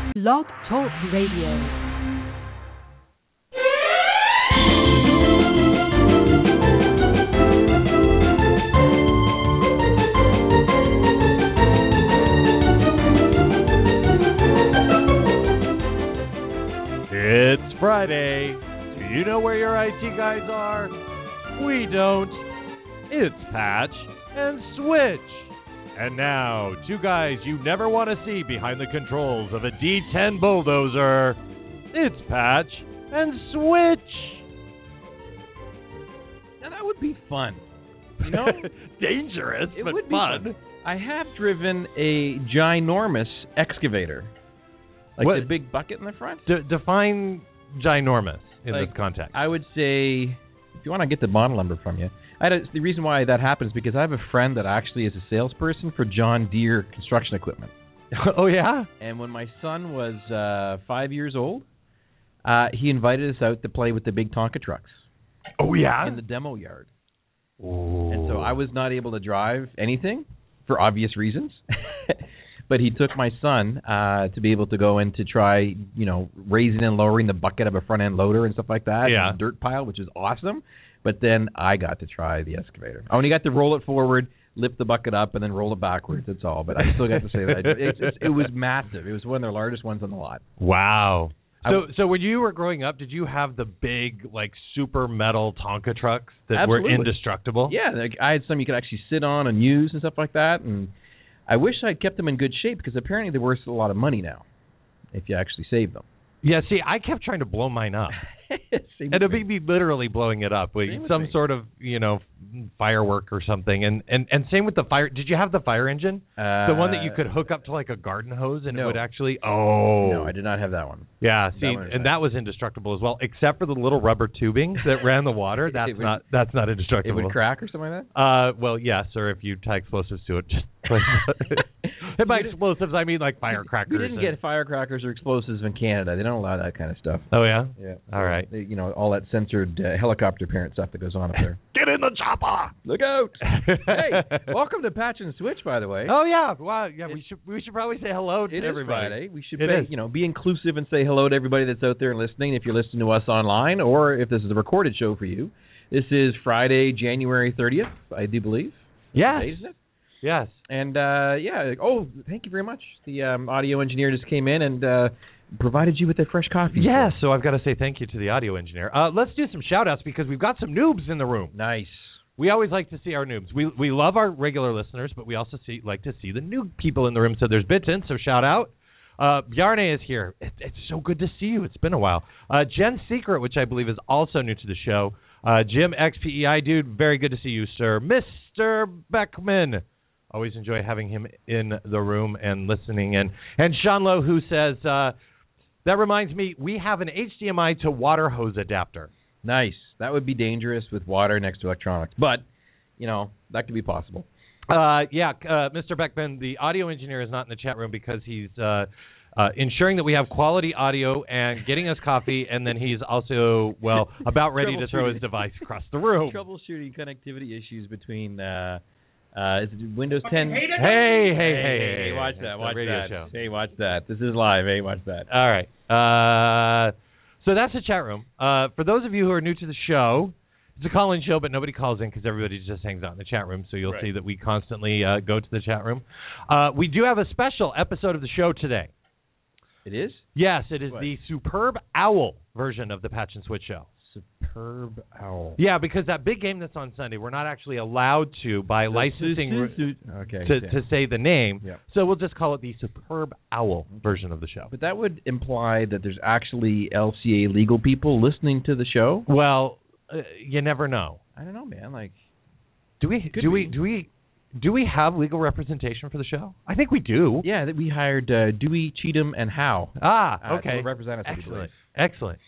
Blog Talk Radio. It's Friday. Do you know where your IT guys are? We don't. It's Patch and Switch. And now, two guys you never want to see behind the controls of a D10 bulldozer. It's Patch and Switch. Now that would be fun. You know? Dangerous, it but would be fun. I have driven a ginormous excavator. Like What? the big bucket in the front. Define ginormous in Like, this context. I would say, if you want to get the model number from you, the reason why that happens is because I have a friend that actually is a salesperson for John Deere construction equipment. Oh, yeah? And when my son was 5 years old, he invited us out to play with the big Tonka trucks. Oh, yeah? In the demo yard. Ooh. And so I was not able to drive anything for obvious reasons. But he took my son to be able to go in to try, raising and lowering the bucket of a front-end loader and stuff like that. Yeah. And a dirt pile, which is awesome. But then I got to try the excavator. I only got to roll it forward, lift the bucket up, and then roll it backwards. That's all. But I still got to say that. It was massive. It was one of the largest ones on the lot. Wow. So when you were growing up, did you have the big, super metal Tonka trucks that were Absolutely. indestructible? Yeah, I had some you could actually sit on and use and stuff like that. And I wish I'd kept them in good shape because apparently they're worth a lot of money now if you actually save them. Yeah, see, I kept trying to blow mine up. And it'd be me literally blowing it up with some sort of, firework or something. And same with the fire. Did you have the fire engine? The one that you could hook up to like a garden hose and it would actually... Oh. No, I did not have that one. Yeah, see, that was indestructible as well, except for the little rubber tubing that ran the water. That's not indestructible. It would crack or something like that? Well, yes, or if you tie explosives to it. Just and by explosives, I mean like firecrackers. We didn't get firecrackers or explosives in Canada. They don't allow that kind of stuff. Oh, yeah? Yeah. All right. All that censored helicopter parent stuff that goes on up there. Get in the chopper! Look out! Hey, welcome to Patch and Switch, by the way. Oh, yeah. Well, yeah, we should probably say hello to everybody. Friday. We should be inclusive and say hello to everybody that's out there listening if you're listening to us online or if this is a recorded show for you. This is Friday, January 30th, I do believe. Yes. Today, isn't it? Yes. And, thank you very much. The audio engineer just came in and provided you with a fresh coffee. Yes, so I've got to say thank you to the audio engineer. Let's do some shout-outs because we've got some noobs in the room. Nice. We always like to see our noobs. We love our regular listeners, but we also like to see the new people in the room. So there's Bitten, so shout out. Bjarne is here. It's so good to see you. It's been a while. Jen Secret, which I believe is also new to the show. Jim XPEI, dude, very good to see you, sir. Mr. Beckman. Always enjoy having him in the room and listening in. And Sean Lowe, who says, that reminds me, we have an HDMI to water hose adapter. Nice. That would be dangerous with water next to electronics. But, that could be possible. Mr. Beckman, the audio engineer is not in the chat room because he's ensuring that we have quality audio and getting us coffee, and then he's also, about ready to throw his device across the room. Troubleshooting connectivity issues between... is it Windows 10? Hey, watch that. Watch radio that. show. Hey, watch that. This is live. Hey, watch that. All right. So that's the chat room. For those of you who are new to the show, it's a call-in show, but nobody calls in because everybody just hangs out in the chat room. So you'll see that we constantly go to the chat room. We do have a special episode of the show today. It is? Yes, it is the Superb Owl version of the Patch and Switch show. Superb Owl. Yeah, because that big game that's on Sunday, we're not actually allowed to, by licensing, to say the name. Yeah. So we'll just call it the Superb Owl version of the show. But that would imply that there's actually LCA legal people listening to the show? Well, you never know. I don't know, man. Do we have legal representation for the show? I think we do. Yeah, that we hired Dewey, Cheatham, and Howe. Okay. To represent us. Excellent.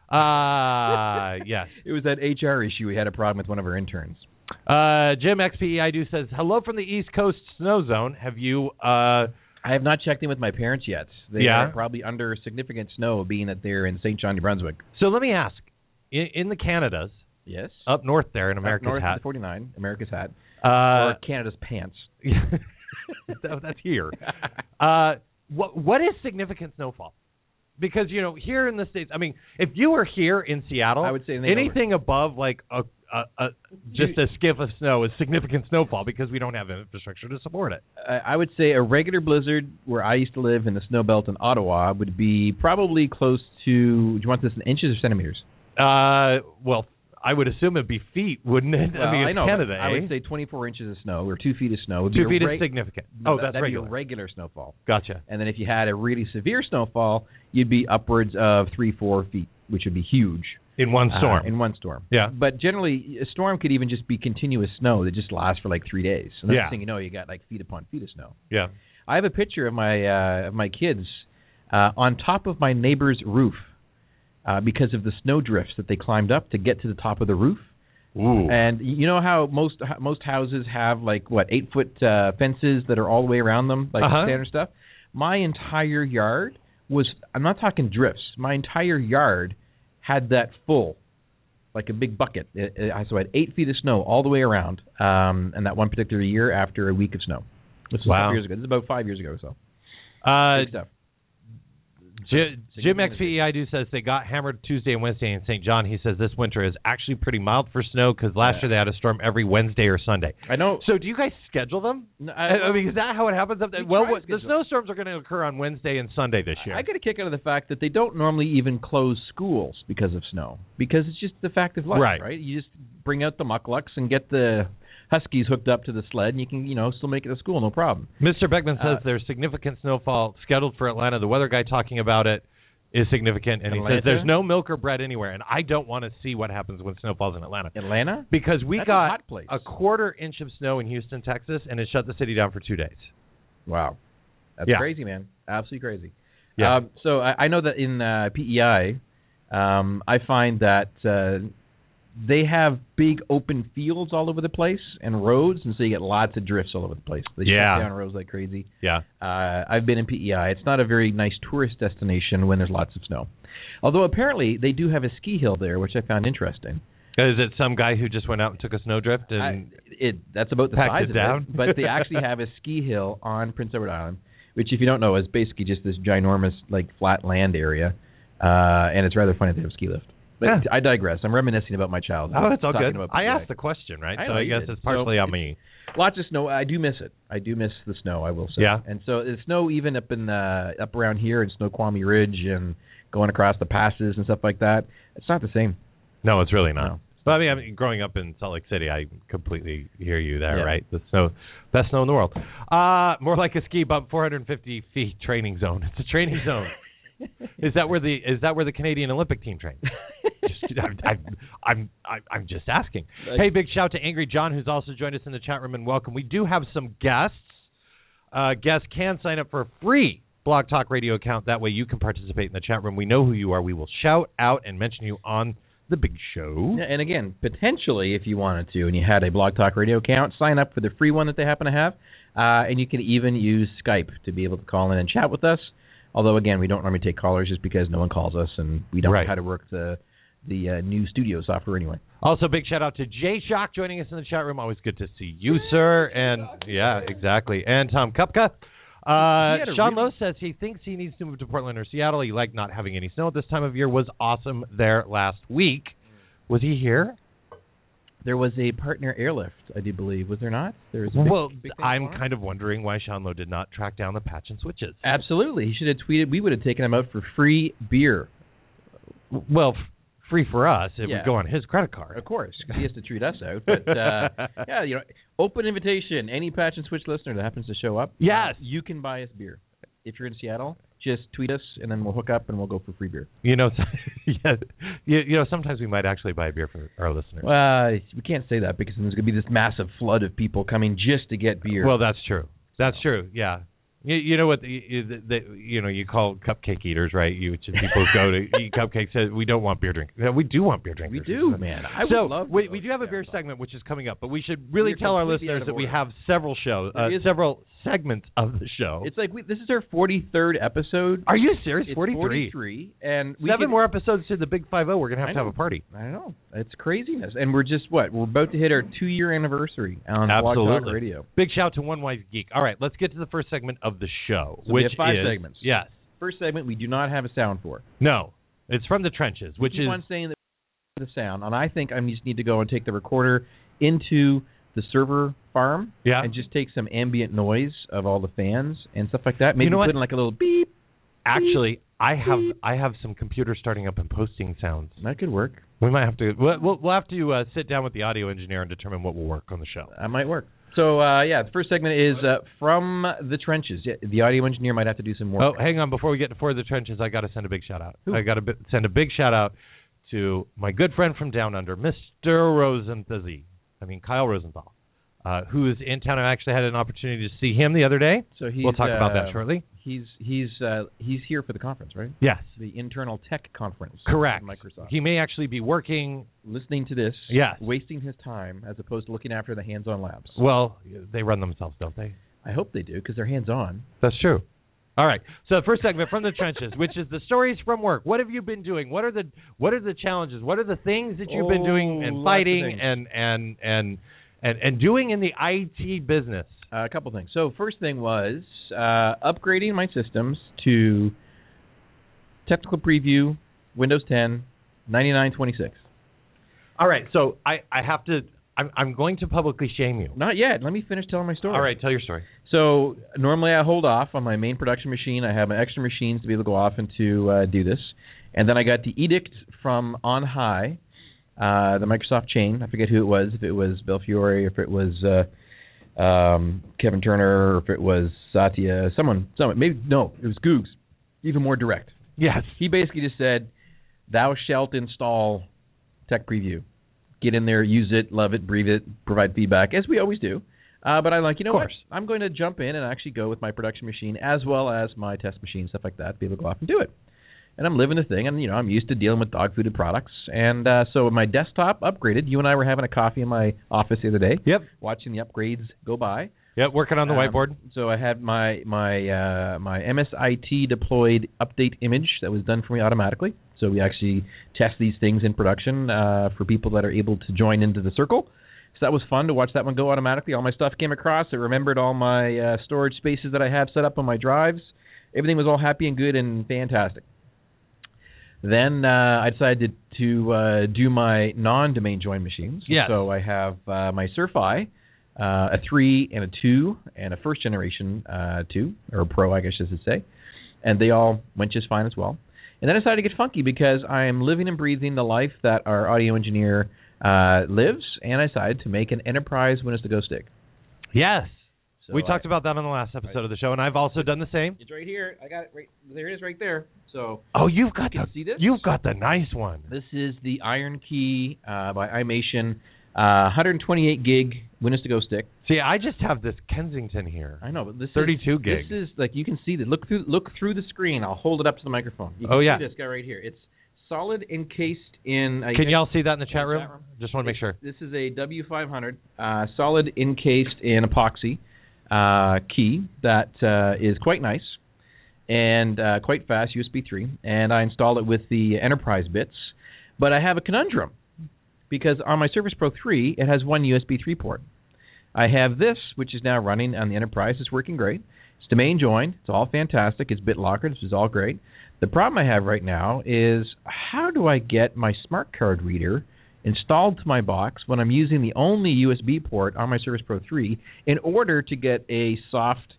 Yes. It was that HR issue. We had a problem with one of our interns. Jim XPEI says, hello from the East Coast snow zone. Have you... I have not checked in with my parents yet. They are probably under significant snow, being that they're in St. John, New Brunswick. So let me ask, in the Canadas, yes, up north there in America's north hat, 49, America's hat, or Canada's pants. That's here. what is significant snowfall? Because, here in the States, I mean, if you were here in Seattle, I would say anything above like just a skiff of snow is significant snowfall because we don't have infrastructure to support it. I would say a regular blizzard where I used to live in the snow belt in Ottawa would be probably close to, do you want this in inches or centimeters? Well, I would assume it'd be feet, wouldn't it? Well, I mean, it's I know, Canada, I would say 24 inches of snow or 2 feet of snow would 2 be feet is significant. Oh, that's that'd regular. be a regular snowfall. Gotcha. And then if you had a really severe snowfall, you'd be upwards of 3-4 feet, which would be huge. In one storm. In one storm. Yeah. But generally, a storm could even just be continuous snow that just lasts for like 3 days. And the next thing you know, you got like feet upon feet of snow. Yeah. I have a picture of my kids on top of my neighbor's roof because of the snow drifts that they climbed up to get to the top of the roof. Ooh. And you know how most houses have like 8-foot fences that are all the way around them, like standard stuff. My entire yard was, I'm not talking drifts. My entire yard had that full, like a big bucket. So I had 8 feet of snow all the way around. And that one particular year, after a week of snow, this was 5 years ago. This is about 5 years ago or so. Big stuff. Jim XPEI says they got hammered Tuesday and Wednesday in St. John. He says this winter is actually pretty mild for snow because last year they had a storm every Wednesday or Sunday. I know. So do you guys schedule them? I mean, is that how it happens? Well, the snowstorms are going to occur on Wednesday and Sunday this year. I get a kick out of the fact that they don't normally even close schools because of snow, because it's just the fact of life, right? You just bring out the mucklucks and get the Huskies hooked up to the sled, and you can, still make it to school, no problem. Mr. Beckman says there's significant snowfall scheduled for Atlanta. The weather guy talking about it is significant, and Atlanta? He says there's no milk or bread anywhere, and I don't want to see what happens when snow falls in Atlanta. Atlanta? Because we That's got a hot place. a quarter inch of snow in Houston, Texas, and it shut the city down for 2 days. Wow. That's crazy, man. Absolutely crazy. Yeah. So I know that in PEI, I find that they have big open fields all over the place and roads, and so you get lots of drifts all over the place. They shut down roads like crazy. Yeah. I've been in PEI. It's not a very nice tourist destination when there's lots of snow. Although apparently they do have a ski hill there, which I found interesting. Is it some guy who just went out and took a snowdrift and that's about the packed size it of down? it. But they actually have a ski hill on Prince Edward Island, which, if you don't know, is basically just this ginormous flat land area, and it's rather funny to have a ski lift. But I digress. I'm reminiscing about my childhood. Oh, that's all good. I PEI. asked the question, right? I So know I you guess did. it's partially on me. Lots of snow. I do miss it. I do miss the snow, I will say. Yeah. And so the snow even up around here in Snoqualmie Ridge and going across the passes and stuff like that, it's not the same. No, it's really not. No. But I mean, growing up in Salt Lake City, I completely hear you there, right? The snow, best snow in the world. More like a ski bump, 450 feet training zone. It's a training zone. Is that where the Canadian Olympic team trains? I'm just asking. Hey, big shout out to Angry John, who's also joined us in the chat room, and welcome. We do have some guests. Guests can sign up for a free Blog Talk Radio account. That way you can participate in the chat room. We know who you are. We will shout out and mention you on the big show. Yeah, and again, potentially, if you wanted to, and you had a Blog Talk Radio account, sign up for the free one that they happen to have, and you can even use Skype to be able to call in and chat with us. Although, again, we don't normally take callers just because no one calls us, and we don't know how to work the new studio software anyway. Also, big shout-out to Jay Shock joining us in the chat room. Always good to see you, sir. And, yeah, exactly. And Tom Kupka. Sean Lowe says he thinks he needs to move to Portland or Seattle. He liked not having any snow at this time of year. Was awesome there last week. Was he here? There was a partner airlift, I do believe. Was there not? There was big I'm kind of wondering why Sean Lowe did not track down the patch and switches. Absolutely. He should have tweeted. We would have taken him out for free beer. Well, free for us. It would go on his credit card. Of course. He has to treat us out. But, open invitation. Any patch and switch listener that happens to show up, yes, you can buy us beer. If you're in Seattle, just tweet us, and then we'll hook up, and we'll go for free beer. Sometimes we might actually buy a beer for our listeners. We can't say that because then there's going to be this massive flood of people coming just to get beer. Well, that's true. That's true, yeah. You know what? You call cupcake eaters, right? People go to eat cupcakes. We don't want beer drinkers. We do want beer drinkers. We do, man. I would love. We do have a beer segment which is coming up, but we should really tell our listeners that we have several shows, segments of the show. It's like this is our 43rd episode. Are you serious? It's 43. And we 7 more episodes to the Big 5-0. We're going to have a party. I know. It's craziness. And we're just, we're about to hit our 2-year anniversary on Blog Talk Radio. Big shout to One Wise Geek. All right, let's get to the first segment of the show, So which we have 5 is, segments. Yes. First segment we do not have a sound for. No. It's from the trenches, which is... One saying that the sound, and I think I just need to go and take the recorder into the server farm and just take some ambient noise of all the fans and stuff like that. Maybe put in like a little beep. Actually, I have some computers starting up and posting sounds. That could work. We might have to. We'll have to sit down with the audio engineer and determine what will work on the show. That might work. So the first segment is from the trenches. Yeah, the audio engineer might have to do some work. Oh, hang on. Before we get to For the Trenches, I got to send a big shout out. I got to send a big shout out to my good friend from Down Under, Mr. Kyle Rosenthal, who is in town. I actually had an opportunity to see him the other day. So we'll talk about that shortly. He's here for the conference, right? Yes. The internal tech conference. Correct. Microsoft. He may actually be working, listening to this. Yes. Wasting his time as opposed to looking after the hands-on labs. Well, they run themselves, don't they? I hope they do because they're hands-on. That's true. All right. So the first segment from the trenches, which is the stories from work. What have you been doing? What are the challenges? What are the things that you've been doing and fighting and doing in the IT business? A couple things. So first thing was upgrading my systems to Technical Preview, Windows 10, 9926. All right. So I have to. I'm going to publicly shame you. Not yet. Let me finish telling my story. All right. Tell your story. So normally I hold off on my main production machine. I have my extra machines to be able to go off and to do this. And then I got the edict from on high, the Microsoft chain. I forget who it was. If it was Belfiore, if it was Kevin Turner, or if it was Satya, someone. Maybe no, it was Googs. Even more direct. Yes. He basically just said, "Thou shalt install Tech Preview. Get in there, use it, love it, breathe it, provide feedback," as we always do. But I'm like, you know what? I'm going to jump in and actually go with my production machine as well as my test machine, stuff like that, be able to go off and do it. And I'm living the thing, and I'm used to dealing with dog-fooded products. And so my desktop upgraded. You and I were having a coffee in my office the other day. Yep. Watching the upgrades go by. Yep, working on the whiteboard. So I had my MSIT deployed update image that was done for me automatically. So we actually test these things in production for people that are able to join into the circle. So that was fun to watch that one go automatically. All my stuff came across. It remembered all my storage spaces that I have set up on my drives. Everything was all happy and good and fantastic. Then I decided to do my non-domain join machines. Yes. So I have my Surfi, a 3 and a 2, and a first generation 2, or Pro, I guess I should say. And they all went just fine as well. And then I decided to get funky because I am living and breathing the life that our audio engineer lives, and I decided to make an enterprise Windows to Go stick. Yes. So we talked about that on the last episode of the show, and I've also done the same. It's right here. I got it right there. It is right there. So you've got see this? You've got the nice one. This is the Iron Key by iMation, 128 gig Windows to Go stick. See, I just have this Kensington here. I know, but this 32 gig. This is like you can see that. Look through the screen. I'll hold it up to the microphone. You can see this guy right here. It's solid encased in. Can y'all see that in the chat room? Just want to make sure. This is a W500, solid encased in epoxy key that is quite nice and quite fast, USB 3. And I installed it with the enterprise bits. But I have a conundrum because on my Surface Pro 3, it has one USB 3 port. I have this, which is now running on the enterprise. It's working great. It's domain joined. It's all fantastic. It's BitLocker. This is all great. The problem I have right now is how do I get my smart card reader installed to my box when I'm using the only USB port on my Surface Pro 3 in order to get a soft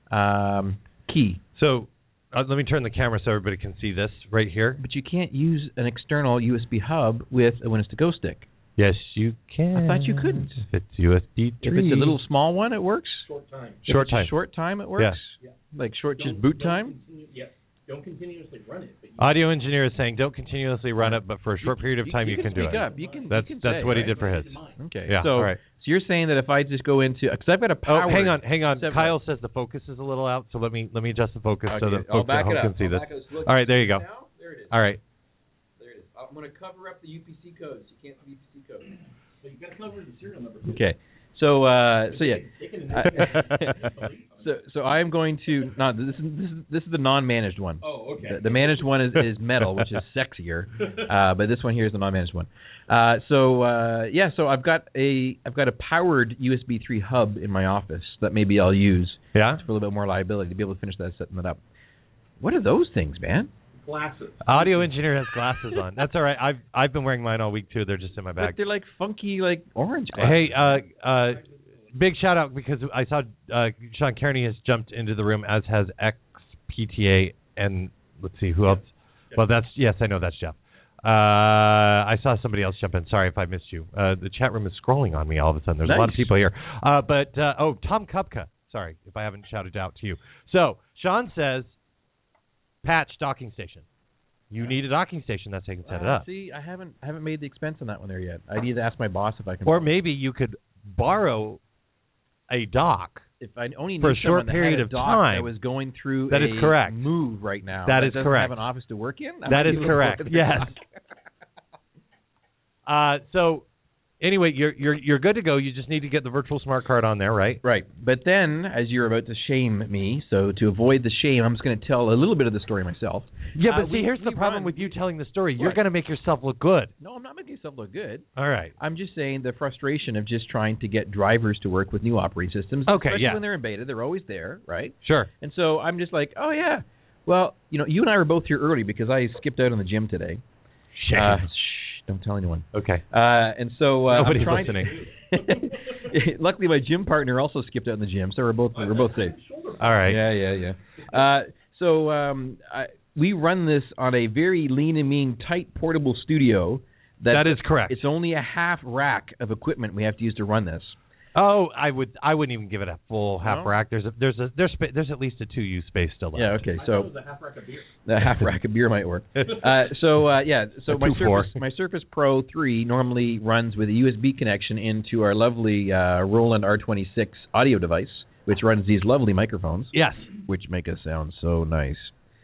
key. So let me turn the camera so everybody can see this right here. But you can't use an external USB hub with a Windows to Go stick. Yes, you can. I thought you couldn't. If it's USB 3. If it's a little small one, it works? Short time. Short time, it works? Yes. Yeah. Like short just boot time? Yes. Don't continuously run it. But audio engineer is saying don't continuously run it, but for a short period of time you can do it. You can that's say, what he right? did for his. Okay. Yeah. So, all right. So you're saying that if I just go into, because I've got a power. Oh, hang on. Kyle says the focus is a little out, so let me adjust the focus so that folks at home can see this. All right, there you go. Now, there it is. All right. There it is. I'm going to cover up the UPC codes. You can't see UPC codes. you got to cover the serial number. Okay. So yeah. So I am going to this is the non-managed one. Oh, okay. The managed one is metal, which is sexier, but this one here is the non-managed one. So I've got a powered USB 3 hub in my office that maybe I'll use for a little bit more reliability to be able to finish setting that up. What are those things, man? Glasses. Audio engineer has glasses on. That's all right. I've been wearing mine all week too. They're just in my bag. But they're like funky, like orange glasses. Hey, big shout out because I saw Sean Kearney has jumped into the room, as has XPTA, and let's see who else. Well, I know that's Jeff. I saw somebody else jump in. Sorry if I missed you. The chat room is scrolling on me all of a sudden. There's a lot of people here. Tom Kupka. Sorry if I haven't shouted out to you. So Sean says, patch docking station. You need a docking station. That's how you can set it up. See, I haven't made the expense on that one there yet. I need to ask my boss if I can. Or maybe you could borrow a dock. If I only for a knew short period of time, I was going through that is correct. Move right now. That is doesn't correct. Have an office to work in. That is correct. Yes. So, anyway, you're good to go. You just need to get the virtual smart card on there, right? Right. But then, as you're about to shame me, so to avoid the shame, I'm just going to tell a little bit of the story myself. Yeah, but here's the problem with you telling the story. You're going to make yourself look good. No, I'm not making myself look good. All right. I'm just saying the frustration of just trying to get drivers to work with new operating systems. Okay, especially yeah. when they're in beta, they're always there, right? Sure. And so I'm just like, oh, yeah. Well, you and I were both here early because I skipped out on the gym today. Shame. Don't tell anyone. Okay. And so nobody's I'm listening. Luckily, my gym partner also skipped out in the gym, so we're both safe. All right. Yeah. We run this on a very lean and mean, tight portable studio. That is correct. It's only a half rack of equipment we have to use to run this. Oh, I wouldn't even give it a full half rack. There's at least a 2U space still left. Yeah, okay. So I thought it was a half rack of beer. The half rack of beer might work. So my Surface Pro 3 normally runs with a USB connection into our lovely Roland R26 audio device, which runs these lovely microphones. Yes. Which make us sound so nice.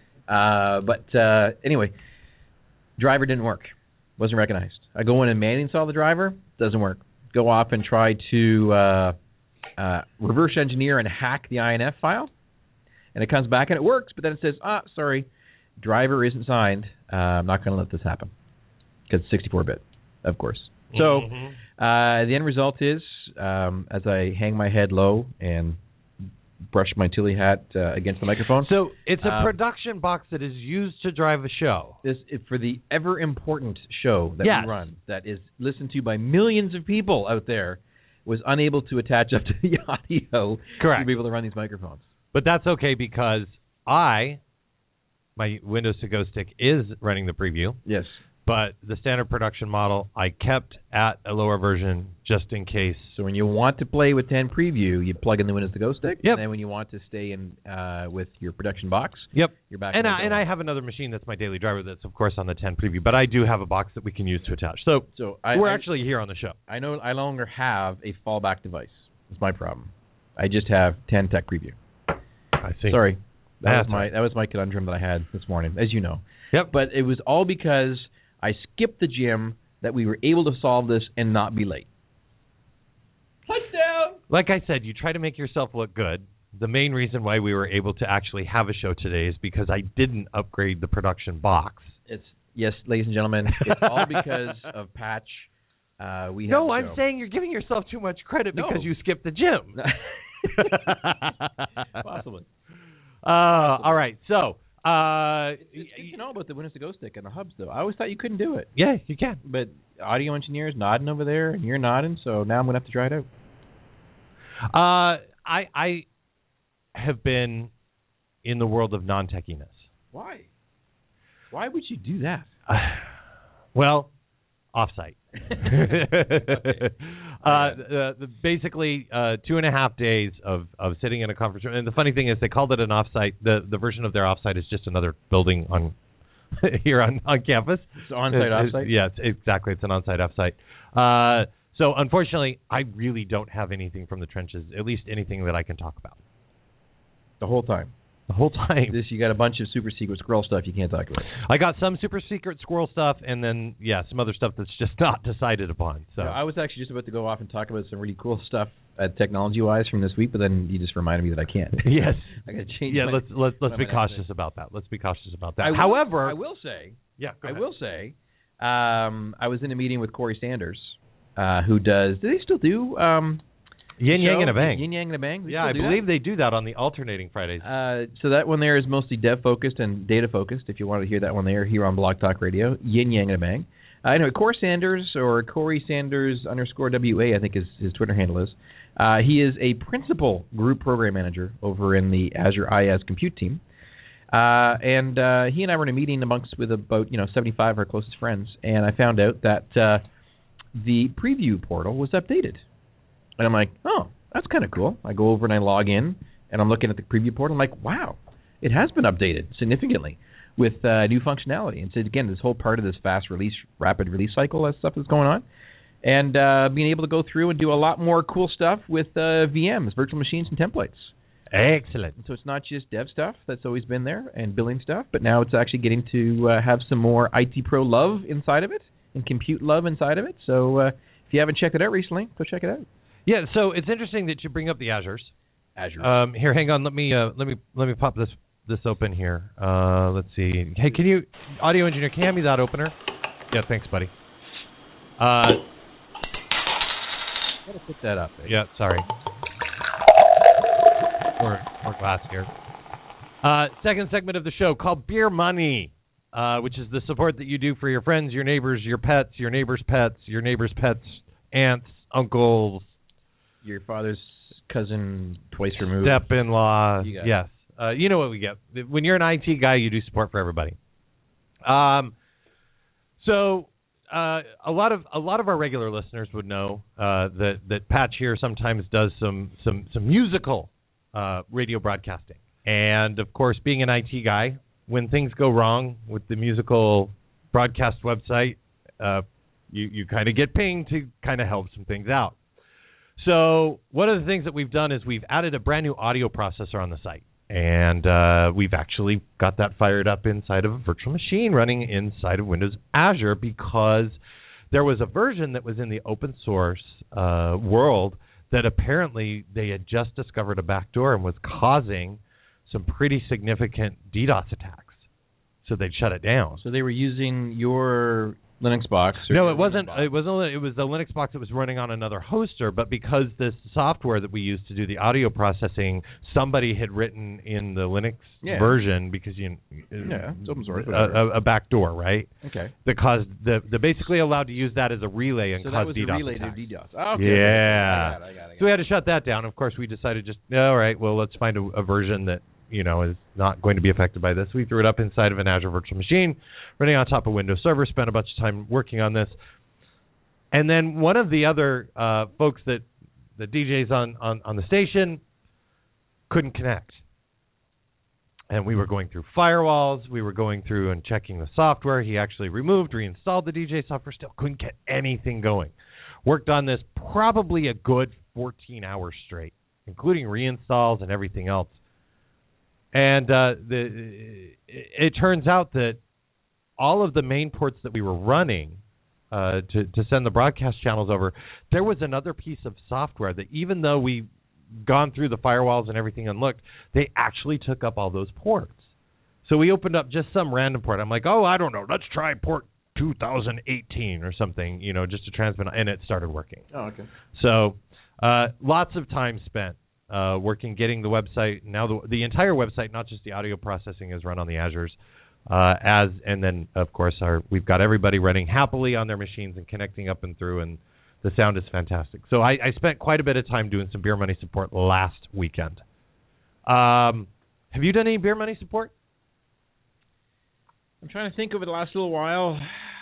Anyway, driver didn't work. Wasn't recognized. I go in and manually install the driver. Doesn't work. Go off and try to reverse engineer and hack the INF file, and it comes back and it works, but then it says, sorry, driver isn't signed. I'm not going to let this happen because it's 64-bit, of course. So the end result is, as I hang my head low and brush my Tilly hat against the microphone. So it's a production box that is used to drive a show. This for the ever important show that yes. we run, that is listened to by millions of people out there, was unable to attach up to the audio Correct. to be able to run these microphones. But that's okay because my Windows To Go stick is running the preview. Yes. But the standard production model I kept at a lower version just in case. So when you want to play with 10 preview, you plug in the Windows To Go stick. Yep. And then when you want to stay in with your production box, yep. you're back. And I have another machine that's my daily driver that's of course on the 10 preview, but I do have a box that we can use to attach. So we're actually here on the show. I know I no longer have a fallback device. That's my problem. I just have 10 Tech Preview. I see. Sorry. That was my conundrum that I had this morning, as you know. Yep. But it was all because I skipped the gym that we were able to solve this and not be late. Touchdown! Like I said, you try to make yourself look good. The main reason why we were able to actually have a show today is because I didn't upgrade the production box. Yes, ladies and gentlemen, it's all because of Patch. I'm saying you're giving yourself too much credit because you skipped the gym. Possibly. All right, so... you know about the Windows To Go stick and the hubs, though. I always thought you couldn't do it. Yeah, you can. But audio engineers nodding over there, and you're nodding, so now I'm going to have to try it out. I have been in the world of non-techiness. Why? Why would you do that? Well, off-site. Basically 2.5 days of sitting in a conference room. And the funny thing is they called it an off-site. The version of their off-site is just another building on here on campus. It's on-site off-site? Yeah, exactly. It's an on-site off-site. So unfortunately, I really don't have anything from the trenches, at least anything that I can talk about. The whole time? the whole time. You got a bunch of super secret squirrel stuff you can't talk about. I got some super secret squirrel stuff, and then some other stuff that's just not decided upon. So I was actually just about to go off and talk about some really cool stuff technology-wise from this week, but then you just reminded me that I can't. Yes, I got to change. Yeah, let's be cautious about that. Let's be cautious about that. However, I will say, I was in a meeting with Corey Sanders, who does. Do they still do? Yin Yang and a Bang. Yin Yang and a Bang? Yeah, I believe they do that on the alternating Fridays. So that one there is mostly dev-focused and data-focused, if you want to hear that one there, here on Blog Talk Radio. Yin Yang and a Bang. Anyway, Corey Sanders, or Corey Sanders _WA, I think his Twitter handle is. He is a principal group program manager over in the Azure IaaS compute team. And he and I were in a meeting with about 75 of our closest friends, and I found out that the preview portal was updated. And I'm like, oh, that's kind of cool. I go over and I log in, and I'm looking at the preview portal. I'm like, wow, it has been updated significantly with new functionality. And so, again, this whole part of this rapid release cycle, that stuff is going on. And being able to go through and do a lot more cool stuff with VMs, virtual machines, and templates. Excellent. So it's not just dev stuff that's always been there and billing stuff, but now it's actually getting to have some more IT Pro love inside of it and compute love inside of it. So if you haven't checked it out recently, go check it out. Yeah, so it's interesting that you bring up the Azures. Azure. Here, hang on. Let me pop this open here. Let's see. Hey, can you, audio engineer, can you hand me that opener? Yeah, thanks, buddy. Gotta put that up. There. Yeah, sorry. More glass here. Second segment of the show called Beer Money, which is the support that you do for your friends, your neighbors, your pets, your neighbors' pets, your neighbors' pets, aunts, uncles. Your father's cousin twice removed. Step-in-law. Yes. You know what we get. When you're an IT guy, you do support for everybody. So a lot of our regular listeners would know that Patch here sometimes does some musical radio broadcasting. And, of course, being an IT guy, when things go wrong with the musical broadcast website, you kind of get pinged to kind of help some things out. So one of the things that we've done is we've added a brand new audio processor on the site. And we've actually got that fired up inside of a virtual machine running inside of Windows Azure because there was a version that was in the open source world that apparently they had just discovered a backdoor and was causing some pretty significant DDoS attacks. So they'd shut it down. So they were using your Linux box? No, it wasn't. It was the Linux box that was running on another hoster. But because this software that we use to do the audio processing, somebody had written in the Linux version because it's open source. A backdoor, right? Okay. That caused the basically allowed to use that as a relay and cause DDoS. So that was a relay to DDoS. Oh, okay. Yeah. I got it. So we had to shut that down. Of course, we decided all right, well, let's find a version that is not going to be affected by this. We threw it up inside of an Azure virtual machine, running on top of Windows Server, spent a bunch of time working on this. And then one of the other folks the DJs on the station couldn't connect. And we were going through firewalls. We were going through and checking the software. He actually reinstalled the DJ software, still couldn't get anything going. Worked on this probably a good 14 hours straight, including reinstalls and everything else. And it turns out that all of the main ports that we were running to send the broadcast channels over, there was another piece of software that even though we've gone through the firewalls and everything and looked, they actually took up all those ports. So we opened up just some random port. I'm like, I don't know, let's try port 2018 or something, just to transmit, and it started working. Oh, okay. So lots of time spent. Working, getting the website. Now the entire website, not just the audio processing, is run on the Azures. And then, of course, we've got everybody running happily on their machines and connecting up and through, and the sound is fantastic. So I spent quite a bit of time doing some Beer Money support last weekend. Have you done any Beer Money support? I'm trying to think over the last little while.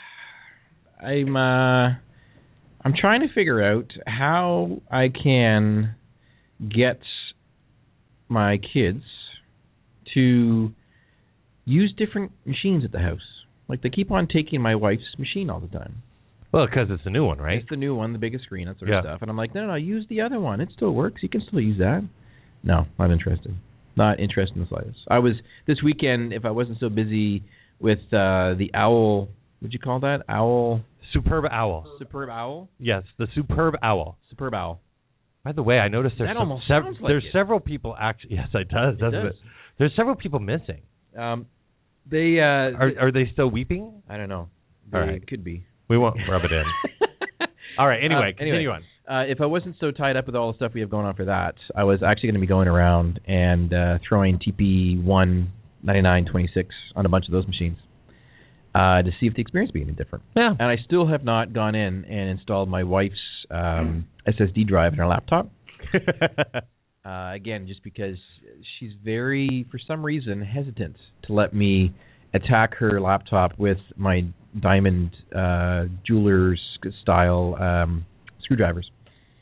I'm trying to figure out how I can get my kids to use different machines at the house. Like, they keep on taking my wife's machine all the time. Well, because it's the new one, right? It's the new one, the biggest screen, that sort of stuff. And I'm like, no, use the other one. It still works. You can still use that. No, not interested. Not interested in the slightest. I was this weekend, if I wasn't so busy with the owl, what'd you call that? Owl? Superb owl. Superb owl? Yes, the superb owl. Superb owl. By the way, I noticed there's That almost sounds like there's it. several people actually. Yes, it does, doesn't it? There's several people missing. They Are they still weeping? I don't know. All They right. could be. We won't rub it in. All right. Anyway, continue on. If I wasn't so tied up with all the stuff we have going on for that, I was actually going to be going around and throwing TP1 9926 on a bunch of those machines to see if the experience be any different. Yeah. And I still have not gone in and installed my wife's SSD drive in her laptop. Again, just because she's very, for some reason, hesitant to let me attack her laptop with my diamond jeweler's style screwdrivers.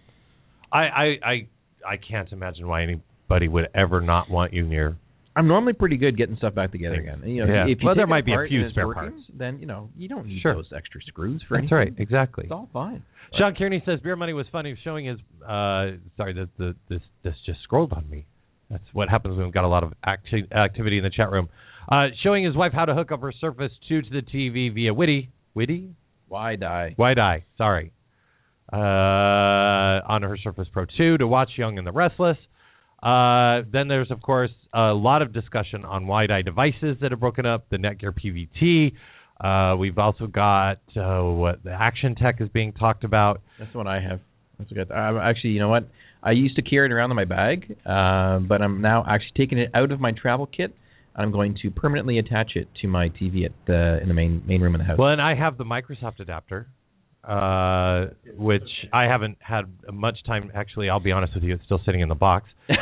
I can't imagine why anybody would ever not want you near. I'm normally pretty good getting stuff back together again. You know, Yeah. if you Well, take there it might be a apart few and it's spare working, parts. then you don't need Sure. those extra screws for That's anything. right. Exactly. It's all fine. Sean Kearney says Beer Money was funny, showing his. Sorry, this just scrolled on me. That's what happens when we've got a lot of activity in the chat room. Showing his wife how to hook up her Surface 2 to the TV via Widi. Why die? Sorry. On her Surface Pro 2 to watch Young and the Restless. Then there's, of course, a lot of discussion on wide-eye devices that are broken up, the Netgear PVT. We've also got what the Action Tech is being talked about. That's the one I have. That's good. Actually, you know what? I used to carry it around in my bag, but I'm now actually taking it out of my travel kit. I'm going to permanently attach it to my TV in the main room in the house. Well, and I have the Microsoft adapter, which I haven't had much time. Actually, I'll be honest with you, it's still sitting in the box.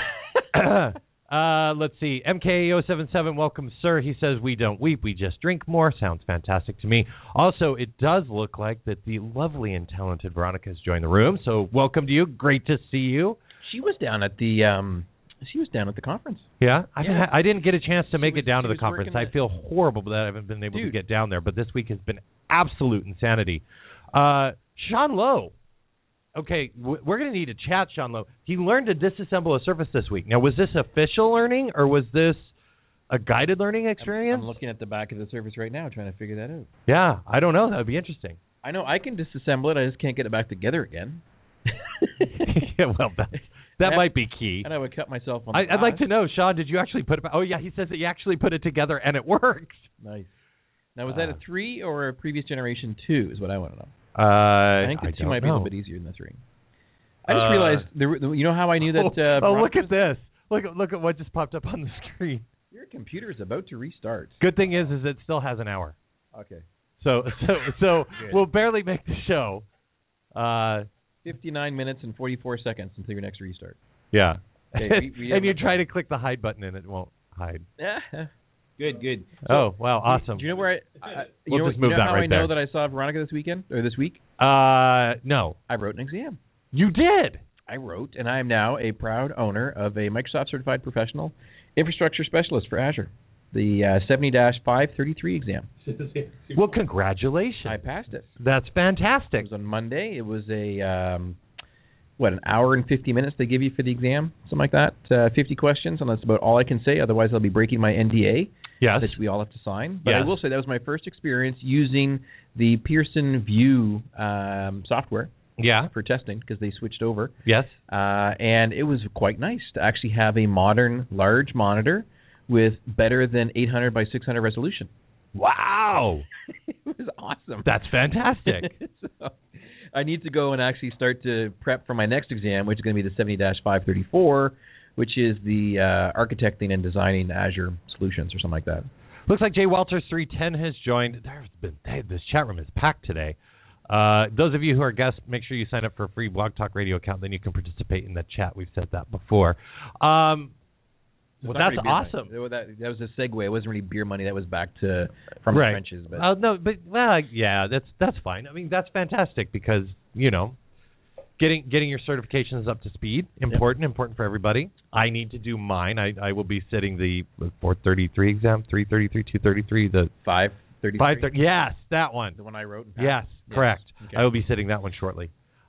Let's see. MK077, welcome, sir. He says, we don't weep, we just drink more. Sounds fantastic to me. Also, it does look like that the lovely and talented Veronica has joined the room. So welcome to you. Great to see you. She was down at the conference. Yeah? Yeah. I didn't get a chance to make it down to the was conference. working I feel horrible that I haven't been able to Dude. get down there, but this week has been absolute insanity. Sean Lowe. Okay, we're going to need to chat, Sean Lowe. He learned to disassemble a Surface this week. Now, was this official learning, or was this a guided learning experience? I'm looking at the back of the Surface right now, trying to figure that out. Yeah, I don't know. That would be interesting. I know I can disassemble it. I just can't get it back together again. Yeah, well, that might be key. And I would cut myself on the I'd like to know, Sean, did you actually put it back? Oh, yeah, he says that you actually put it together, and it works. Nice. Now, was that a 3 or a previous generation 2 is what I want to know. I think the 2 don't might be a know. little bit easier than the 3. I just realized, you know how I knew that... look at this. Look at what just popped up on the screen. Your computer is about to restart. Good thing is it still has an hour. Okay. So we'll barely make the show. 59 minutes and 44 seconds until your next restart. Yeah. Okay, we and you try to click the hide button and it won't hide. Good. Oh, wow, awesome. Do you know where We'll just move that how right I know there. that I saw Veronica this weekend or this week? No. I wrote an exam. You did? I wrote, and I am now a proud owner of a Microsoft Certified Professional Infrastructure Specialist for Azure, the 70-533 exam. Well, congratulations. I passed it. That's It fantastic. was on Monday. It was an hour and 50 minutes they give you for the exam, something like that. 50 questions, and that's about all I can say. Otherwise, I'll be breaking my NDA, Yes. which we all have to sign. But Yes. I will say that was my first experience using the Pearson VUE software Yeah. for testing because they switched over. Yes. And it was quite nice to actually have a modern, large monitor with better than 800 by 600 resolution. Wow. It was awesome. That's fantastic. So, I need to go and actually start to prep for my next exam, which is going to be the 70-534, which is the architecting and designing Azure solutions or something like that. Looks like Jay Walters 310 has joined. This chat room is packed today. Those of you who are guests, make sure you sign up for a free Blog Talk Radio account. Then you can participate in the chat. We've said that before. Well, that's awesome. That was a segue. It wasn't really beer money. That was back to from the trenches. But Yeah, that's fine. I mean, that's fantastic because getting your certifications up to speed important for everybody. I need to do mine. I will be sitting the 433 exam, 333, 233, the 533. 530. Yes, that one. The one I wrote. And Yes, passed? correct. Okay. I will be sitting that one shortly.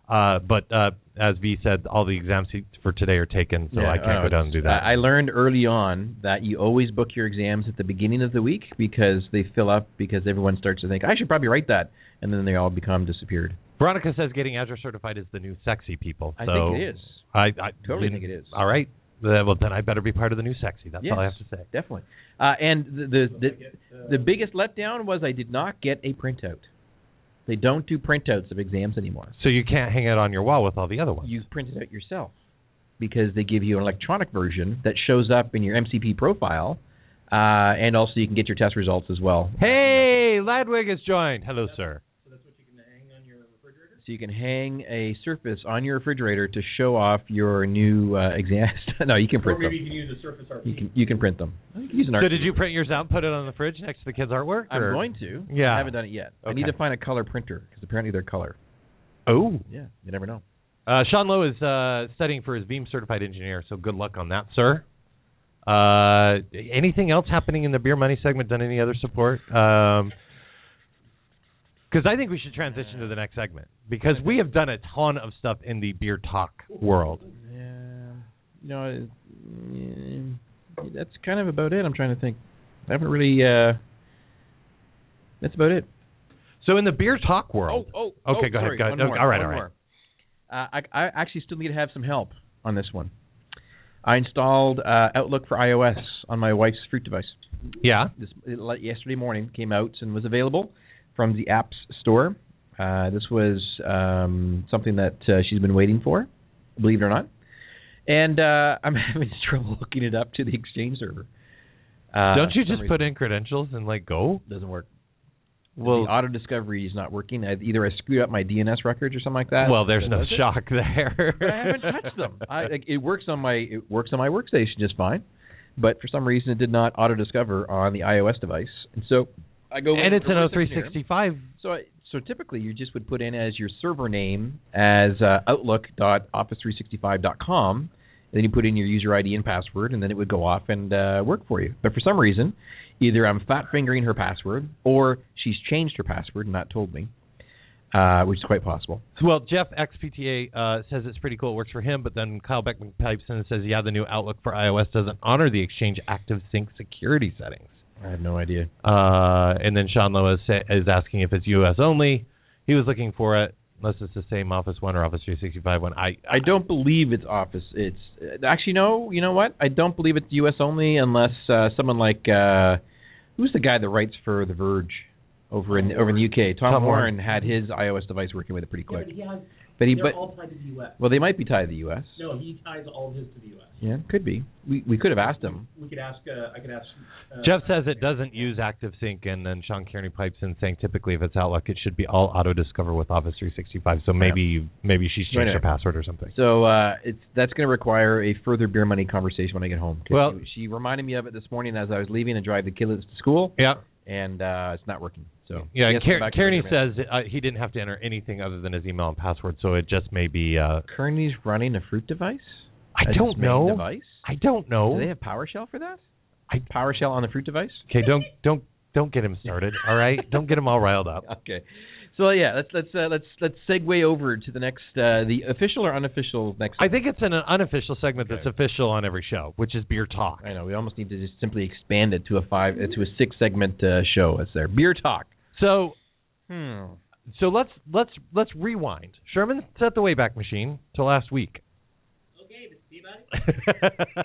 But as V said, all the exams for today are taken, so I can't go down and do that. I learned early on that you always book your exams at the beginning of the week because they fill up because everyone starts to think, I should probably write that, and then they all become disappeared. Veronica says getting Azure certified is the new sexy, people. I so think it is. I Totally think it is. All right. Well, then I better be part of the new sexy. That's all I have to say. Definitely. And the biggest letdown was I did not get a printout. They don't do printouts of exams anymore. So you can't hang it on your wall with all the other ones. You print it out yourself because they give you an electronic version that shows up in your MCP profile, and also you can get your test results as well. Hey, Ladwig has joined. Hello, sir. So that's what you can hang on your refrigerator? So you can hang a Surface on your refrigerator to show off your new exams. No, you can print Or maybe them. you can use a Surface RP. You can print them. You can use an So RP. did you print yours out and put it on the fridge next to the kids' artwork? I'm or? going to. Yeah. I haven't done it yet. I need to find a color printer because apparently they're color. Oh. Yeah, you never know. Sean Lowe is studying for his Veeam certified engineer, so good luck on that, sir. Anything else happening in the Beer Money segment? Done any other support? Because I think we should transition to the next segment because we have done a ton of stuff in the beer talk world. Yeah, that's kind of about it. I'm trying to think. I haven't really. That's about it. So in the beer talk world. Okay, go sorry, ahead. one more, all right. one more. I actually still need to have some help on this one. I installed Outlook for iOS on my wife's Fruit device. Yeah. Yesterday morning came out and was available from the apps store. This was something that she's been waiting for, believe it or not. And I'm having trouble hooking it up to the Exchange server. Don't you just put in credentials and go? Doesn't work. Well, the auto discovery is not working. Either I screwed up my DNS records or something like that. Well, there's no shock there. But I haven't touched them. It works on my workstation just fine, but for some reason it did not auto discover on the iOS device, and so I go. And it's an 0365. So typically you just would put in as your server name as outlook.office365.com, and then you put in your user ID and password, and then it would go off and work for you. But for some reason, either I'm fat fingering her password, or she's changed her password and not told me, which is quite possible. Well, Jeff XPTA says it's pretty cool. It works for him, but then Kyle Beckman pipes in and says, yeah, the new Outlook for iOS doesn't honor the Exchange Active Sync security settings. I have no idea. And then Sean Lowe is asking if it's U.S. only. He was looking for it, unless it's the same Office one or Office 365 one. I don't believe it's Office. It's actually no. You know what? I don't believe it's U.S. only unless someone like who's the guy that writes for The Verge over in the UK? Tom Warren had his iOS device working with it pretty quick. Yeah, they're all tied to the U.S. Well, they might be tied to the U.S. No, he ties all of his to the U.S. Yeah, could be. We could have asked him. We could ask. I could ask. Jeff says it doesn't use Active Sync, and then Sean Kearney pipes in saying typically if it's Outlook, it should be all auto discover with Office 365. So maybe she's changed her password or something. So that's going to require a further beer money conversation when I get home. Well, she reminded me of it this morning as I was leaving to drive the kids to school. Yeah. And it's not working. So yeah, Kearney says he didn't have to enter anything other than his email and password, so it just may be. Kearney's running a Fruit device. I don't know. Device? I don't know. Do they have PowerShell for that? PowerShell on the Fruit device? Okay, don't get him started. All right, don't get him all riled up. Okay. So yeah, let's segue over to the next the official or unofficial next. I think it's an unofficial segment that's official on every show, which is Beer Talk. I know we almost need to just simply expand it to a 6 segment show. It's there, Beer Talk. So, so let's rewind. Sherman set the Wayback Machine to last week. Okay, Steve.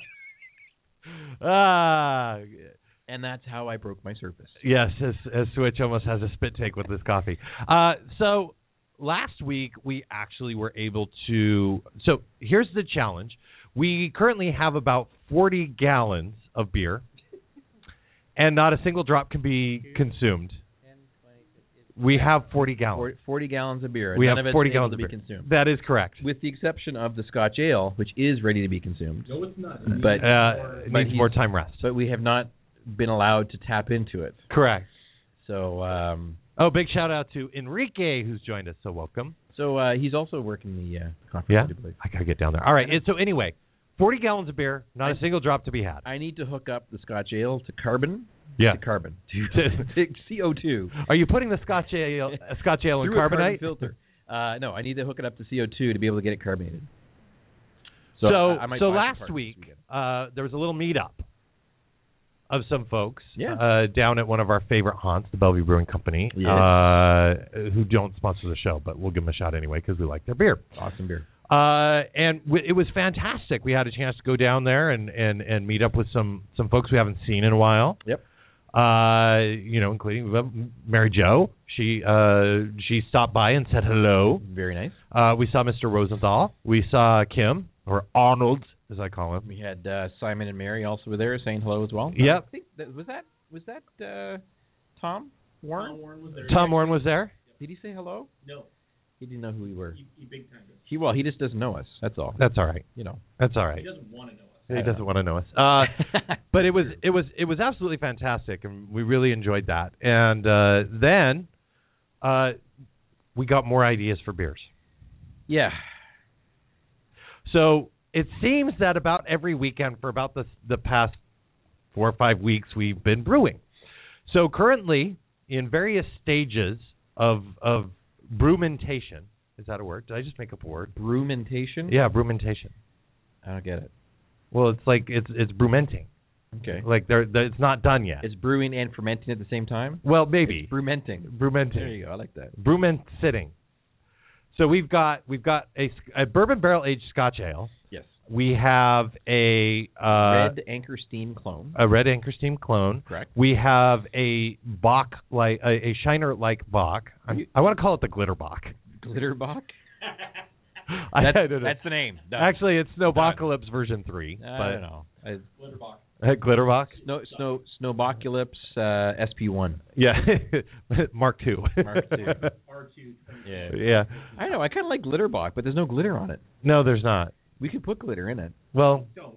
And that's how I broke my Surface. Yes, as Switch almost has a spit take with this coffee. So last week we actually were able to. So here's the challenge: we currently have about 40 gallons of beer, and not a single drop can be consumed. We have 40 gallons. 40 gallons of beer. We None have of it's 40 able gallons to of be beer. consumed. That is correct. With the exception of the Scotch Ale, which is ready to be consumed. No, it's not. But it needs more time rest. But we have not been allowed to tap into it. Correct. So. Big shout out to Enrique who's joined us. So welcome. So he's also working the conference. Yeah. I gotta get down there. All right. So anyway, 40 gallons of beer, not a single drop to be had. I need to hook up the Scotch Ale to carbon. Yeah. To CO2. Are you putting the Scotch Ale in through carbonite? A carbon filter. No, I need to hook it up to CO2 to be able to get it carbonated. So I might buy some last parts week this weekend. there was a little meetup of some folks Yeah. down at one of our favorite haunts, the Bellevue Brewing Company, Yeah. who don't sponsor the show, but we'll give them a shot anyway because we like their beer. Awesome beer. And it was fantastic. We had a chance to go down there and meet up with some folks we haven't seen in a while. Yep. Including Mary Jo. She stopped by and said hello. Very nice. We saw Mr. Rosenthal. We saw Kim, or Arnold, as I call him. We had Simon and Mary also were there saying hello as well. Yep. I think was that Tom Warren? Tom Warren was there. Tom Warren was there. Did he say hello? No, He didn't know who we were. he big timed us. He just doesn't know us. That's all. That's all right. You know. That's all He right. doesn't want to know us. He doesn't want to know us. But it was absolutely fantastic, and we really enjoyed that. And then we got more ideas for beers. Yeah. So it seems that about every weekend for about the past 4 or 5 weeks we've been brewing. So currently in various stages of brewmentation. Is that a word? Did I just make up a word? Brewmentation? Yeah, brewmentation. I don't get it. Well, it's like it's brewmenting. Okay. Like it's not done yet. It's brewing and fermenting at the same time? Well, maybe. Brewmenting. Brewmenting. There you go. I like that. Brewment sitting. So we've got a bourbon barrel aged Scotch ale. Yes. We have a Red Anchor Steam clone. a red Anchor Steam clone. Correct. We have a Bock like a Shiner like Bock. I want to call it the Glitter Bock. Glitterbock? I don't know. That's the name. Done. Actually, it's Snowbocalypse version 3. I don't know. Glitterbox. Glitter Bock. Snowbocalypse SP1. Yeah, Mark II. Mark II. R2. Yeah. Yeah. I know. I kind of like Glitterbock, but there's no glitter on it. No, there's not. We could put glitter in it. Well, Don't.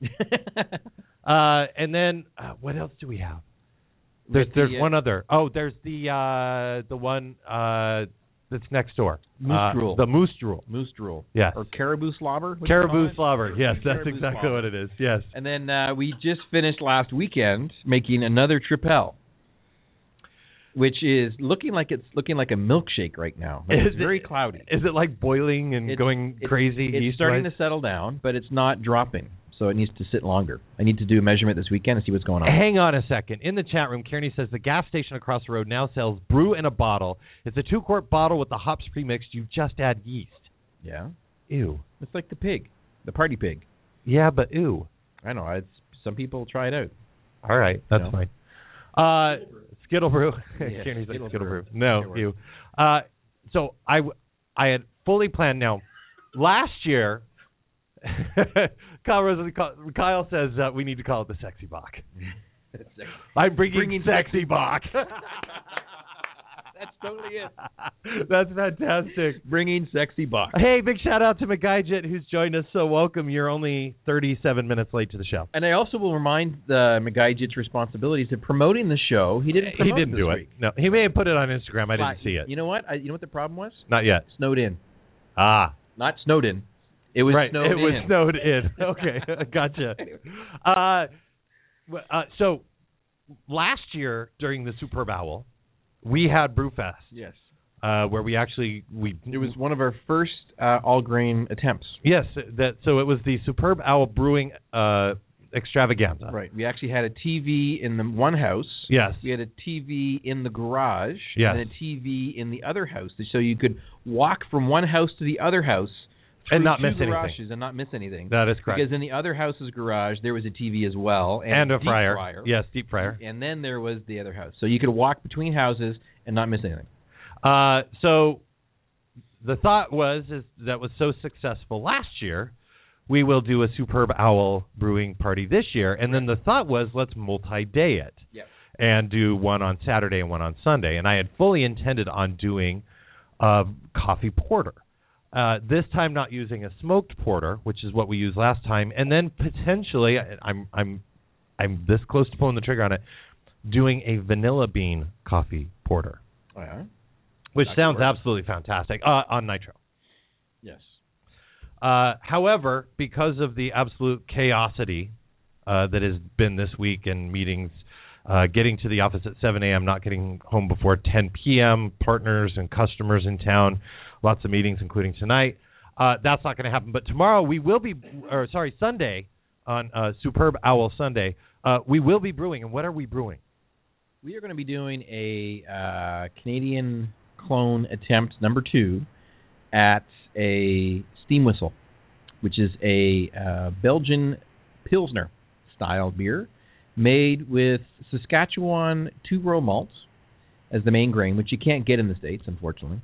and then what else do we have? There's one other. Oh, there's the one that's next door. Moose Drool. The Moose Drool. Moose Drool. Yes. Or Caribou Slobber. what do you Caribou call it? Slobber. Yes, that's Caribou exactly Slobber. what it is. Yes. And then we just finished last weekend making another Tripel, which is looking like a milkshake right now. Like it's very cloudy. Is it like boiling and going crazy? It's starting to settle down, but it's not dropping, so it needs to sit longer. I need to do a measurement this weekend and see what's going on. Hang on a second. In the chat room, Kearney says the gas station across the road now sells brew in a bottle. It's a 2-quart bottle with the hops premixed. You just add yeast. Yeah, Ew. it's like the pig, the party pig. Yeah, but ew. I know. Some people try it out. All right, that's fine. Skittle Brew. Yeah, Kearney's like Skittle Skittle Brew. Brew. No, Skittle ew. So I had fully planned. Now, last year, Kyle says we need to call it the Sexy Bach. I'm bringing Sexy Bach. That's totally it. That's fantastic. Bringing Sexy Bach. Hey, big shout out to McGuyjet who's joined us. So welcome. You're only 37 minutes late to the show. And I also will remind the McGuyjit's responsibilities of promoting the show. He didn't promote do this it. week. No, he may have put it on Instagram. I didn't see it. You know what? You know what the problem was? Not yet. Snowed in. Ah. Not snowed in. It was right. snowed it in. was snowed in. Okay, gotcha. So last year during the Superb Owl, we had Brewfest. Yes. Where we It was one of our first all grain attempts. Yes, so it was the Superb Owl Brewing extravaganza. Right. We actually had a TV in the one house. Yes. We had a TV in the garage. Yes. And a TV in the other house, so you could walk from one house to the other house and not miss garages anything. And not miss anything. That is correct. Because in the other house's garage there was a TV as well and a deep fryer. Yes, deep fryer. And then there was the other house, so you could walk between houses and not miss anything. So the thought was that was so successful last year, we will do a Superb Owl brewing party this year. And then the thought was, let's multi-day it. Yep. And do one on Saturday and one on Sunday. And I had fully intended on doing coffee porter. This time not using a smoked porter, which is what we used last time. And then potentially, I'm this close to pulling the trigger on it, doing a vanilla bean coffee porter. Oh, yeah? Which sounds absolutely fantastic on nitro. Yes. However, because of the absolute chaosity that has been this week in meetings, getting to the office at 7 a.m., not getting home before 10 p.m., partners and customers in town, lots of meetings, including tonight. That's not going to happen. But tomorrow we will be, Sunday, on Superb Owl Sunday, we will be brewing. And what are we brewing? We are going to be doing a Canadian clone attempt number 2 at a steam whistle, which is a Belgian Pilsner style beer made with Saskatchewan two-row malts as the main grain, which you can't get in the States, unfortunately.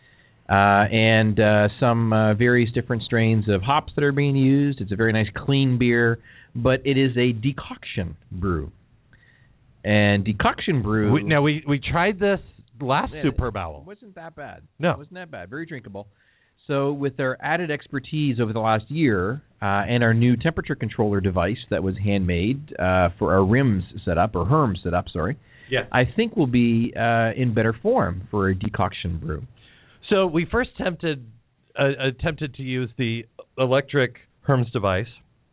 And some various different strains of hops that are being used. It's a very nice, clean beer, but it is a decoction brew. And decoction brew... We tried this last Superb Owl. It wasn't that bad. No. It wasn't that bad. Very drinkable. So with our added expertise over the last year and our new temperature controller device that was handmade for our RIMS setup, or HERM setup, sorry, yes. I think we'll be in better form for a decoction brew. So we first attempted to use the electric HERMS device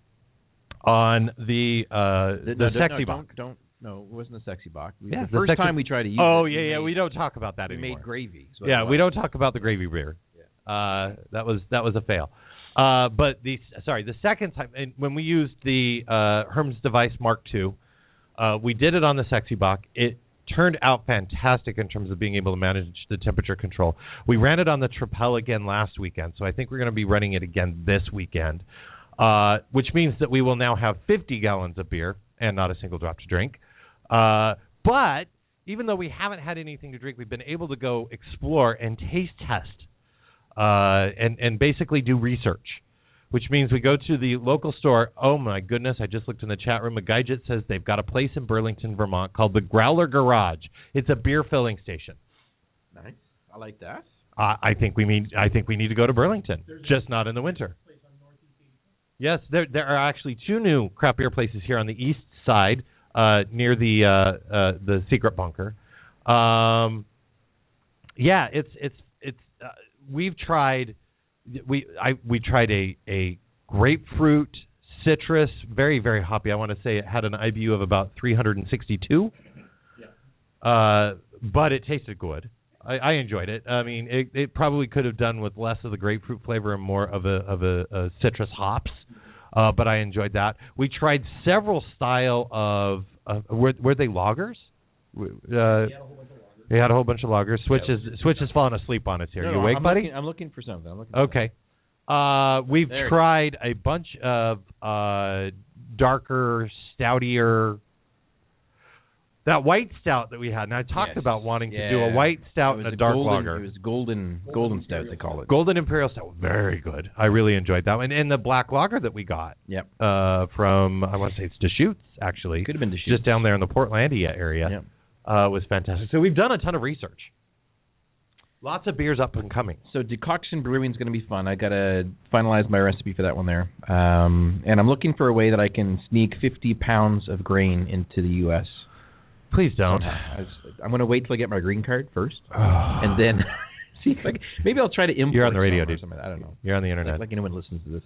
on the Sexy Bock. No, it wasn't a Sexy Bock. Yeah, the first time we tried to use it. We don't talk about that anymore. We made gravy. Yeah, we don't talk about the gravy beer. Yeah. That was a fail. But the second time, and when we used the HERMS device Mark II, we did it on the Sexy Bock. It turned out fantastic in terms of being able to manage the temperature control. We ran it on the Tripel again last weekend, so I think we're going to be running it again this weekend, which means that we will now have 50 gallons of beer and not a single drop to drink. But even though we haven't had anything to drink, we've been able to go explore and taste test and basically do research, which means we go to the local store. Oh, my goodness, I just looked in the chat room. A Guyjet says they've got a place in Burlington, Vermont called the Growler Garage. It's a beer filling station. Nice. I like that. I think we need to go to Burlington, just not in the winter. Yes, there are actually 2 new craft beer places here on the east side near the secret bunker. We've tried. We tried a grapefruit citrus, very, very hoppy. I want to say it had an IBU of about 362. Yeah. But it tasted good. I enjoyed it. I mean, it probably could have done with less of the grapefruit flavor and more of a citrus hops. But I enjoyed that. We tried several style of were they lagers? We had a whole bunch of lagers. Switch has fallen asleep on us here. You awake, buddy? I'm looking for something. Okay. We've tried a bunch of darker, stoutier. That white stout that we had, and I talked about wanting to do a white stout and a dark lager. It was golden stout, they call it. Golden Imperial Stout, very good. I really enjoyed that one. And the black lager that we got from, I want to say it's Deschutes, actually. Could have been Deschutes. Just down there in the Portlandia area. Yep. Was fantastic. So we've done a ton of research. Lots of beers up and coming. So decoction brewing is going to be fun. I got to finalize my recipe for that one there. And I'm looking for a way that I can sneak 50 pounds of grain into the U.S. Please don't. I'm going to wait till I get my green card first, and then see if I can, maybe I'll try to import. You're on the radio, dude. I don't know. You're on the internet. Like anyone listens to this.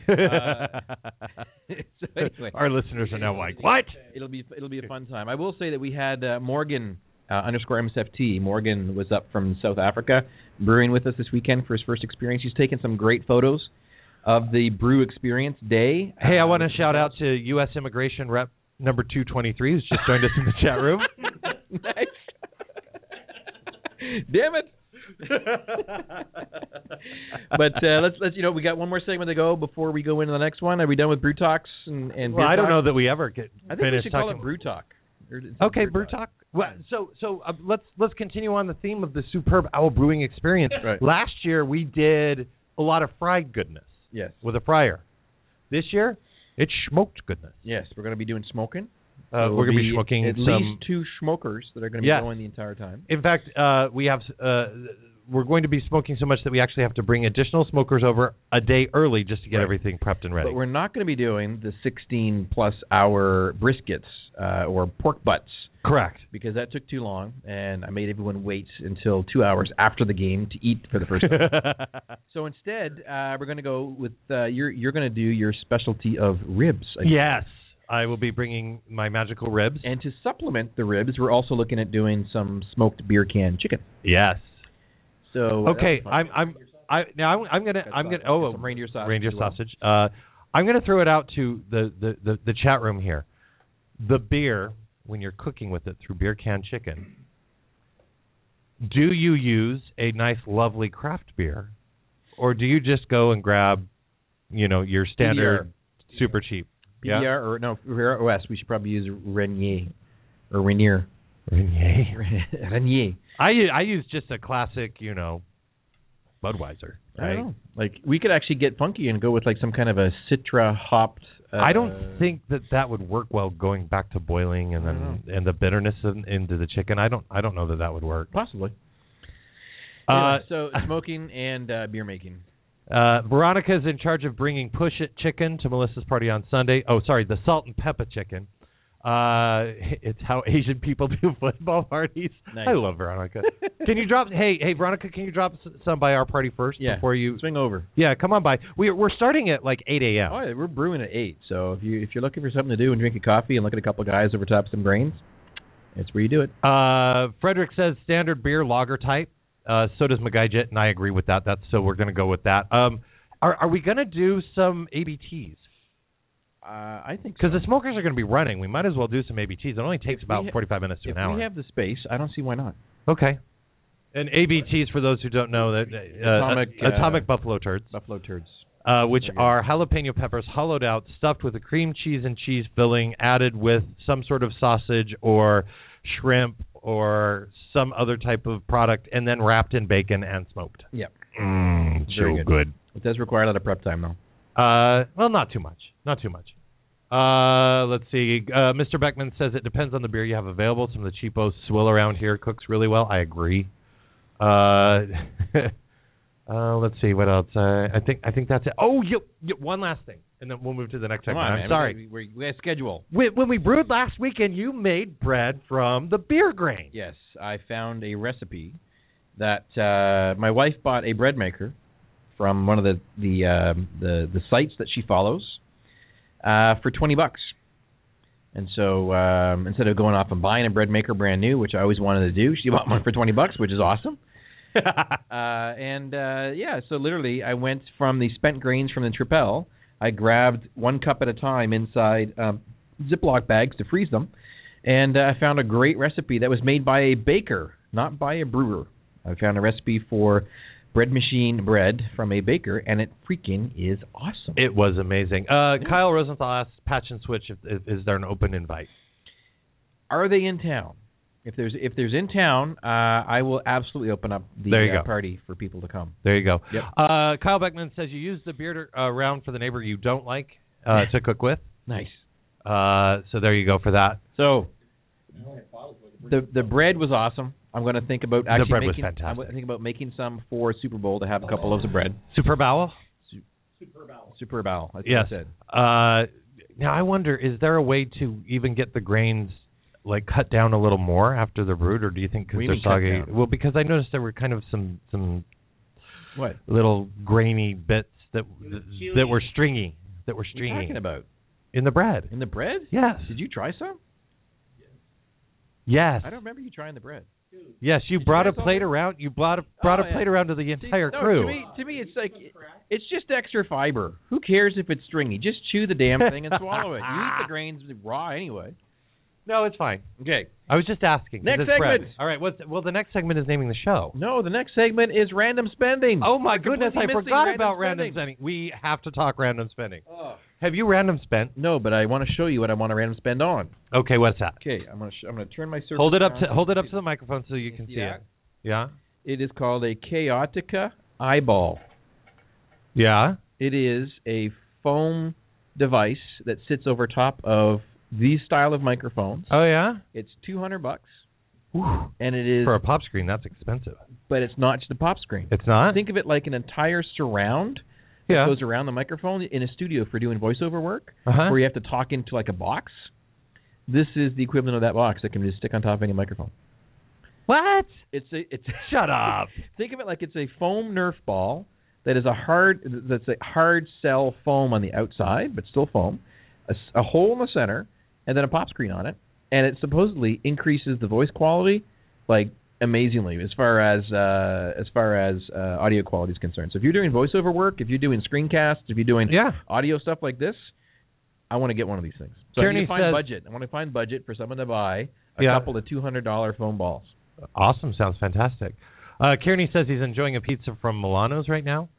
So anyway, our listeners are now like, what? It'll be a fun time. I will say that we had Morgan _MSFT. Morgan was up from South Africa brewing with us this weekend for his first experience. He's taken some great photos of the brew experience day. Hey, I want to shout out to U.S. Immigration Rep number 223 who's just joined us in the chat room. Nice. Damn it. But let's we got one more segment to go before we go into the next one. Are we done with Brew Talks and well, I don't know that we ever get I think finished we should talking. call it Brew Talk. Okay, Brew Talk. Well, so let's continue on the theme of the Superb Owl Brewing experience. Right. Last year we did a lot of fried goodness. Yes. With a fryer. This year it's smoked goodness. Yes, we're going to be doing smoking. We're going to be smoking at least 2 smokers that are going to be going the entire time. In fact, we have we're going to be smoking so much that we actually have to bring additional smokers over a day early just to get everything prepped and ready. But we're not going to be doing the 16-plus hour briskets or pork butts. Correct. Because that took too long, and I made everyone wait until 2 hours after the game to eat for the first time. So instead, we're going to go with you're going to do your specialty of ribs. Yes. I will be bringing my magical ribs. And to supplement the ribs, we're also looking at doing some smoked beer can chicken. Yes. So Okay, that was fun. I'm gonna Some reindeer sausage. reindeer as well. sausage. I'm gonna throw it out to the chat room here. The beer, when you're cooking with it through beer can chicken, do you use a nice, lovely craft beer, or do you just go and grab, your standard super cheap? PBR Yeah? or no, for OS, we should probably use Renier or Rainier. Renier. I use just a classic, Budweiser. I Right? don't know. Like we could actually get funky and go with like some kind of a Citra hopped. I don't think that would work well going back to boiling and then and the bitterness into the chicken. I don't know that would work. Possibly. Uh, So smoking and beer making. Veronica's in charge of bringing Push It chicken to Melissa's party on Sunday. Oh, sorry, the salt and pepper chicken. It's how Asian people do football parties. Nice. I love Veronica. Can you drop? Hey, Veronica, can you drop some by our party first before you swing over? Yeah, come on by. We're starting at like 8 a.m. Oh, yeah, we're brewing at 8. So if you're looking for something to do and drink a coffee and look at a couple of guys over top some grains, that's where you do it. Frederick says standard beer lager type. So does McGuyjet, and I agree with that. So we're going to go with that. Are we going to do some ABTs? I think Because the smokers are going to be running. We might as well do some ABTs. It only takes about 45 minutes to if an hour. we have the space, I don't see why not. Okay. And ABTs, for those who don't know, that atomic buffalo turds. Buffalo turds. Which are jalapeno peppers hollowed out, stuffed with a cream cheese and cheese filling, added with some sort of sausage or shrimp or some other type of product, and then wrapped in bacon and smoked. Yep. So good. It does require a lot of prep time, though. Well, not too much. Not too much. Let's see. Mr. Beckman says it depends on the beer you have available. Some of the cheapos swill around here cooks really well. I agree. Let's see what else. I think that's it. Oh, one last thing, and then we'll move to the next segment. I'm sorry. We have schedule. When we brewed last weekend, you made bread from the beer grain. Yes, I found a recipe that my wife bought a bread maker from one of the sites that she follows for $20. And so instead of going off and buying a bread maker brand new, which I always wanted to do, she bought one for $20, which is awesome. So literally I went from the spent grains from the Tripel. I grabbed 1 cup at a time inside Ziploc bags to freeze them, and I found a great recipe that was made by a baker, not by a brewer. I found a recipe for bread machine bread from a baker, and it freaking is awesome. It was amazing. Kyle Rosenthal asked Patch and Switch is there an open invite? Are they in town? If there's in town, I will absolutely open up the party for people to come. There you go. Yep. Kyle Beckman says you use the beer round for the neighbor you don't like to cook with. Nice. So there you go for that. So the bread was awesome. I'm going to think about the bread was fantastic. I'm going to think about making some for Super Bowl to have a couple loaves of bread. Super Bowl? Super Bowl. That's yes. what I said. Now I wonder, is there a way to even get the grains like cut down a little more after they're brewed, or do you think because they're soggy? Well, because I noticed there were kind of some what little grainy bits that were stringy. What are you talking about? In the bread. In the bread? Yes. Did you try some? Yes. I don't remember you trying the bread. Yes, you brought a plate around. You brought a plate around to the entire crew. To me, it's like it's just extra fiber. Who cares if it's stringy? Just chew the damn thing and swallow it. You eat the grains raw anyway. No, it's fine. Okay. I was just asking. Next segment. Bread. All right. Well, the next segment is naming the show. No, the next segment is random spending. Oh my goodness! I forgot about random spending. We have to talk random spending. Oh. Have you random spent? No, but I want to show you what I want to random spend on. Okay, what's that? Okay, I'm gonna turn my surface. Hold it up to the microphone so you can see it. Yeah. It is called a Chaotica eyeball. Yeah. It is a foam device that sits over top of these style of microphones. Oh yeah. It's $200. Whew. And it is for a pop screen. That's expensive. But it's not just a pop screen. It's not. Think of it like an entire surround. Yeah. That goes around the microphone in a studio for doing voiceover work, where you have to talk into like a box. This is the equivalent of that box that can just stick on top of any microphone. What? It's Shut up. Think of it like it's a foam Nerf ball that's a hard shell foam on the outside, but still foam. A hole in the center, and then a pop screen on it, and it supposedly increases the voice quality like amazingly as far as audio quality is concerned. So if you're doing voiceover work, if you're doing screencasts, if you're doing audio stuff like this, I want to get one of these things. So I need to find budget. I want to find budget for someone to buy a couple of $200 foam balls. Awesome. Sounds fantastic. Kearney says he's enjoying a pizza from Milano's right now.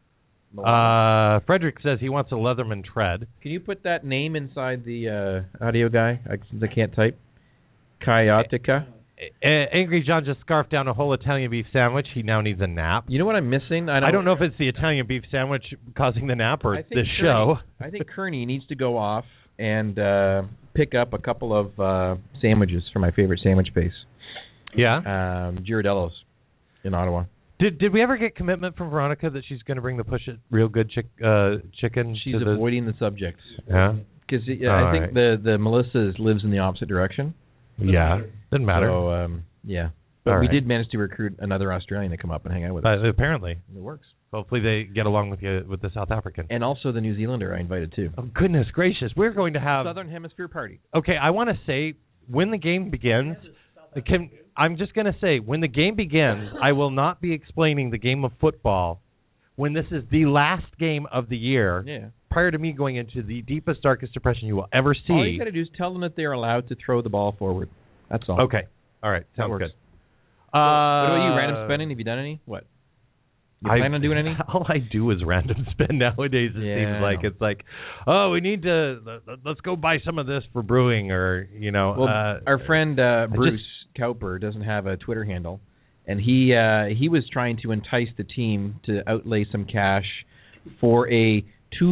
Frederick says he wants a Leatherman tread. Can you put that name inside the audio guy? Since I can't type. Kayatica. Angry John just scarfed down a whole Italian beef sandwich. He now needs a nap. You know what I'm missing? I don't know if it's the Italian beef sandwich causing the nap or the show. I think Kearney needs to go off and pick up a couple of sandwiches from my favorite sandwich place. Yeah? Girardello's in Ottawa. Did we ever get commitment from Veronica that she's going to bring the Push It Real Good chicken? She's avoiding the subject. Yeah? Because I think the Melissa lives in the opposite direction. Yeah, doesn't matter. So, yeah. But we did manage to recruit another Australian to come up and hang out with us. Apparently. It works. Hopefully they get along with you with the South African. And also the New Zealander I invited too. Oh, goodness gracious. We're going to have... Southern Hemisphere party. Okay, I want to say, when the game begins... I'm just going to say, when the game begins, I will not be explaining the game of football when this is the last game of the year, prior to me going into the deepest, darkest depression you will ever see. All you got to do is tell them that they're allowed to throw the ball forward. That's all. Okay. All right. Sounds good. What about you? Random spending? Have you done any? What? You plan on doing any? All I do is random spend nowadays. It seems like it's like, oh, we need to let's go buy some of this for brewing, or Well, our friend Bruce Cowper doesn't have a Twitter handle, and he was trying to entice the team to outlay some cash for a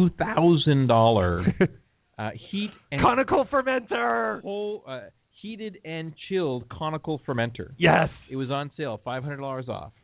$2,000 heat and conical fermenter. Whole heated and chilled conical fermenter. Yes, it was on sale, $500 off.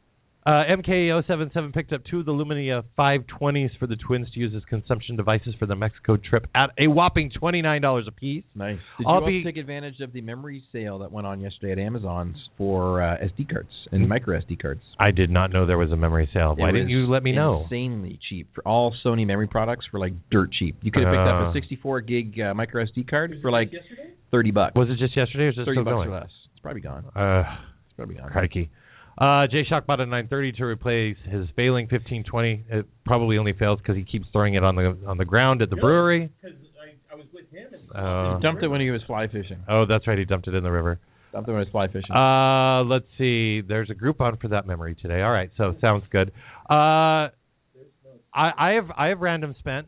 MK077 picked up two of the Lumia 520s for the twins to use as consumption devices for the Mexico trip at a whopping $29 a piece. Nice. Did you also take advantage of the memory sale that went on yesterday at Amazon's for SD cards and micro SD cards? I did not know there was a memory sale. Why didn't you let me know? Insanely cheap. For all Sony memory products were like dirt cheap. You could have picked up a 64 gig micro SD card for like $30. Was it just yesterday or is it still going? $30 or less. It's probably gone. It's probably gone. Crikey. J-Shock bought a 930 to replace his failing 1520. It probably only fails because he keeps throwing it on the ground at the brewery. Because I was with him. He dumped it when he was fly fishing. Oh, that's right. He dumped it in the river. Dumped it when he was fly fishing. Let's see. There's a Groupon for that memory today. All right. So sounds good. I have random spent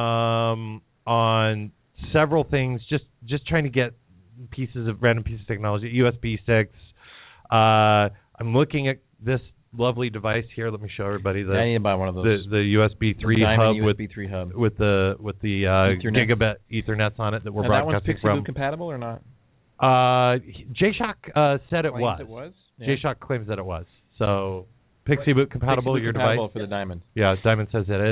on several things. Just trying to get random pieces of technology. USB sticks. I'm looking at this lovely device here. Let me show everybody I need to buy one of those. The USB 3 hub USB 3 hub with the gigabit Ethernets on it that we're broadcasting from. That one's Pixie Boot compatible or not? J-Shock said it was. It was? Yeah. J-Shock claims that it was. So Pixie Boot compatible. Your compatible device for the Diamond. Yeah, Diamond says it is.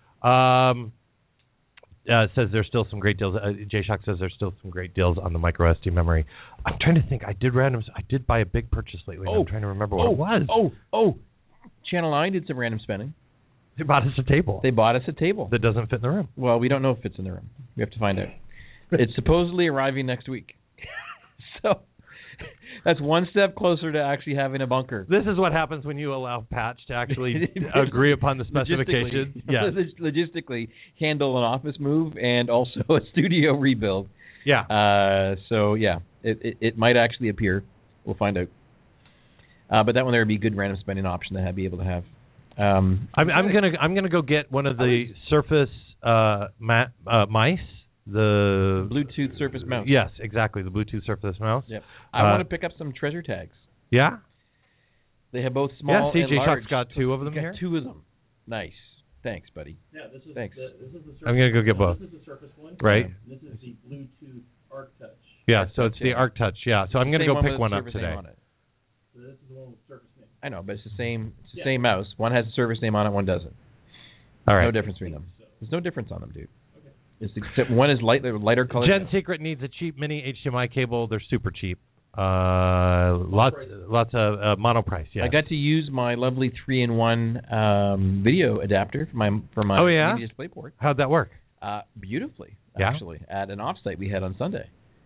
Says there's still some great deals. J-Shock says there's still some great deals on the micro SD memory. I'm trying to think. I did buy a big purchase lately. I'm trying to remember what it was. Channel 9 did some random spending. They bought us a table. They bought us a table. That doesn't fit in the room. Well, we don't know if it fits in the room. We have to find out. It's supposedly arriving next week. So that's one step closer to actually having a bunker. This is what happens when you allow Patch to actually agree upon the specifications. Logistically handle an office move and also a studio rebuild. Yeah. So yeah, it might actually appear. We'll find out. But that one there would be a good random spending option to be able to have. I'm gonna go get one of the Surface mice. The Bluetooth Surface mouse. Yes, exactly. The Bluetooth Surface mouse. Yep. I want to pick up some treasure tags. Yeah? They have both small and large. J-Shock's got two of them here. Two of them. Nice. Thanks, buddy. Yeah, this is Thanks. This is the Surface. I'm going to go get both. This is the Surface one. Right. This is the Bluetooth Arc Touch. Yeah, so it's the Arc Touch. Yeah, so I'm going to go pick one up today. So this is the one with Surface name. I know, but it's the same mouse. One has a Surface name on it, one doesn't. All right. No difference between them. There's no difference on them, dude. Except one is lighter color. Gen Secret needs a cheap mini HDMI cable. They're super cheap. Lots of mono price. Yeah. I got to use my lovely 3-in-1 video adapter for my media DisplayPort. How'd that work? Beautifully, Yeah? actually, at an offsite we had on Sunday.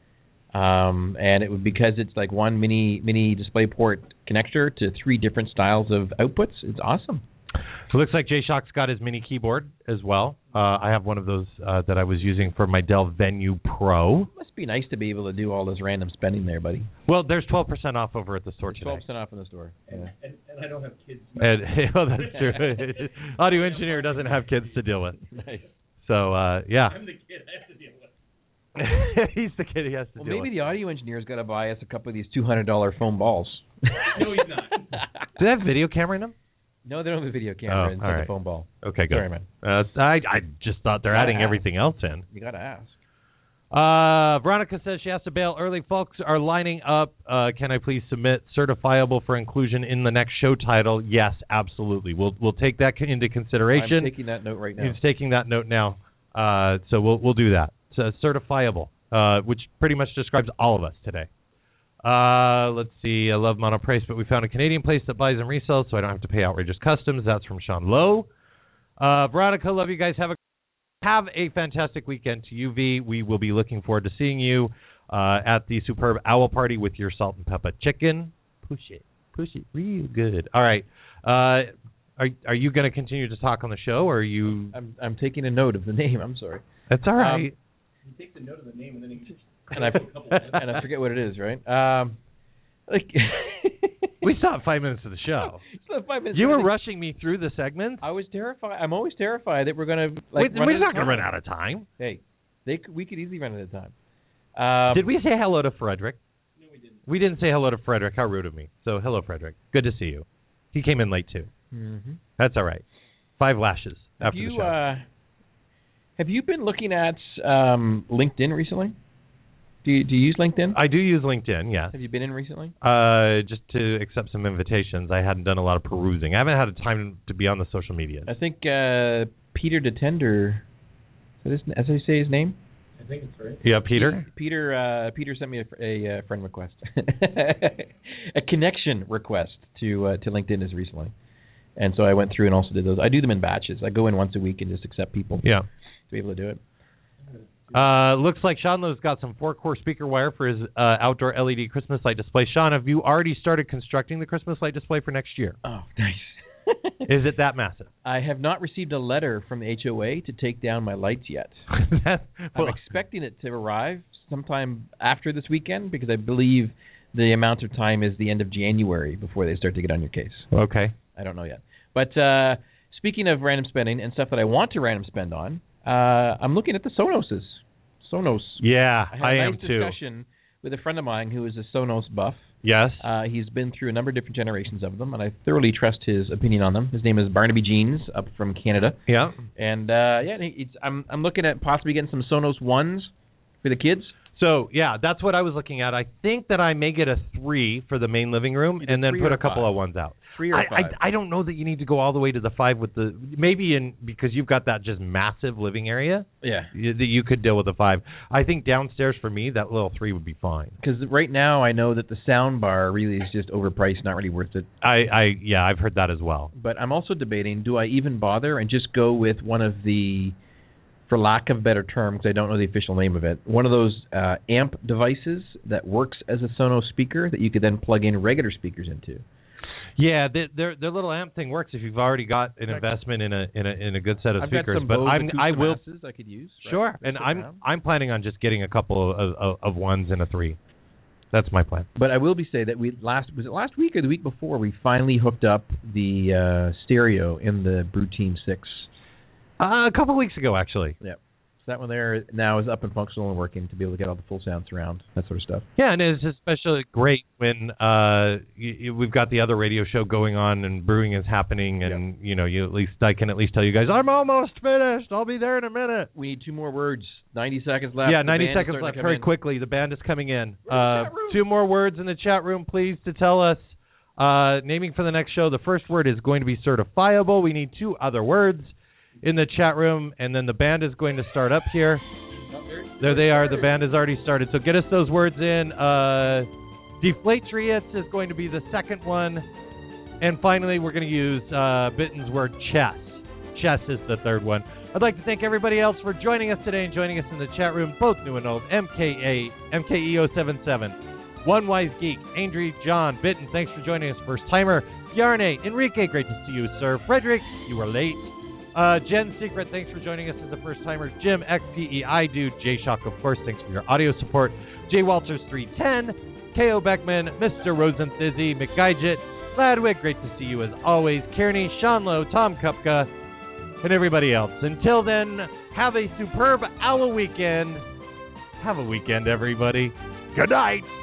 And it would, because it's like one mini DisplayPort connector to 3 different styles of outputs. It's awesome. It looks like Jay-Shock's got his mini keyboard as well. I have one of those that I was using for my Dell Venue Pro. Must be nice to be able to do all this random spending there, buddy. Well, there's 12% off over at the store today. 12% off in the store. Yeah. And I don't have kids. And, well, that's true. Audio engineer doesn't have kids to deal with. Nice. So, yeah. I'm the kid I have to deal with. He's the kid he has to Well, deal maybe with. the audio engineer's got to buy us a couple of these $200 foam balls. No, he's not. Do they have video camera in them? No, they don't have a video camera inside all right. the foam ball. Okay, good. Sorry, man. I just thought they're adding Yeah. everything else in. You got to ask. Veronica says she has to bail early. Folks are lining up. Can I please submit certifiable for inclusion in the next show title? Yes, absolutely. We'll take that into consideration. I'm taking that note right now. He's taking that note now. So we'll do that. So certifiable, which pretty much describes all of us today. Let's see. I love Monoprice, but we found a Canadian place that buys and resells, so I don't have to pay outrageous customs. That's from Sean Lowe. Veronica, love you guys. Have a fantastic weekend to UV. We will be looking forward to seeing you at the superb Owl Party with your salt and pepper chicken. Push it real good. All right. Are you going to continue to talk on the show, or are you? I'm taking a note of the name. I'm sorry. That's all right. He takes a note of the name and then he just And I forget what it is, right? We still have 5 minutes of the show. Still have 5 minutes. You were rushing me through the segments. I was terrified. I'm always terrified that we're going to We're not going to run out of time. Hey, we could easily run out of time. Did we say hello to Frederick? No, we didn't. We didn't say hello to Frederick. How rude of me. So hello, Frederick. Good to see you. He came in late too. Mm-hmm. That's all right. 5 lashes after the show. Have you been looking at LinkedIn recently? Do you use LinkedIn? I do use LinkedIn, yes. Have you been in recently? Just to accept some invitations. I hadn't done a lot of perusing. I haven't had time to be on the social media. I think Peter DeTender, as I say his name? I think it's right. Yeah, Peter? Peter sent me a friend request. A connection request to LinkedIn as recently. And so I went through and also did those. I do them in batches. I go in once a week and just accept people Yeah. to be able to do it. Looks like Sean Lowe's got some 4-core speaker wire for his outdoor LED Christmas light display. Sean, have you already started constructing the Christmas light display for next year? Oh, nice. Is it that massive? I have not received a letter from the HOA to take down my lights yet. I'm expecting it to arrive sometime after this weekend because I believe the amount of time is the end of January before they start to get on your case. Okay. I don't know yet. But speaking of random spending and stuff that I want to random spend on, I'm looking at the Sonoses. Sonos. Yeah, I had I a am nice too. discussion with a friend of mine who is a Sonos buff. Yes. He's been through a number of different generations of them, and I thoroughly trust his opinion on them. His name is Barnaby Jeans, up from Canada. Yeah. And I'm looking at possibly getting some Sonos ones for the kids. So, yeah, that's what I was looking at. I think that I may get a 3 for the main living room and then 3 put or a couple 5? of ones out. 3 or 5? I don't know that you need to go all the way to the 5 with the because you've got that just massive living area. Yeah. That you could deal with a 5. I think downstairs for me that little 3 would be fine. Because right now I know that the sound bar really is just overpriced, not really worth it. I've heard that as well. But I'm also debating, do I even bother and just go with one of the, for lack of a better term, because I don't know the official name of it, one of those amp devices that works as a Sonos speaker that you could then plug in regular speakers into. Yeah, their little amp thing works if you've already got an investment in a good set of I've speakers. got some but Bose I will Acoustic I could use. Right? sure, and I'm planning on just getting a couple of 1s and a 3. That's my plan. But I will say that last week or the week before we finally hooked up the stereo in the Brutine 6. A couple of weeks ago, actually. Yeah. So that one there now is up and functional and working to be able to get all the full sound surround, that sort of stuff. Yeah, and it's especially great when we've got the other radio show going on and brewing is happening, and I can at least tell you guys I'm almost finished. I'll be there in a minute. We need 2 more words. 90 seconds left. Yeah, 90 seconds left. Very quickly, the band is coming in. 2 more words in the chat room, please, to tell us naming for the next show. The first word is going to be certifiable. We need 2 other words in the chat room, and then the band is going to start up here. There they are. The band has already started. So get us those words in. Deflatrius is going to be the second one. And finally, we're going to use Bitten's word chess. Chess is the third one. I'd like to thank everybody else for joining us today and joining us in the chat room, both new and old, MKE077, One Wise Geek, Andrew, John, Bitten, thanks for joining us, first timer, Yarne, Enrique, great to see you, sir. Frederick, you were late. Jen Secret, thanks for joining us as the first timer. Jim, XPE, I Do, J Shock, of course, thanks for your audio support. J Walters 310, K.O. Beckman, Mr. Rosenthizzy, McGuidget, Ladwig, great to see you as always. Kearney, Sean Lowe, Tom Kupka, and everybody else. Until then, have a superb owl weekend. Have a weekend, everybody. Good night.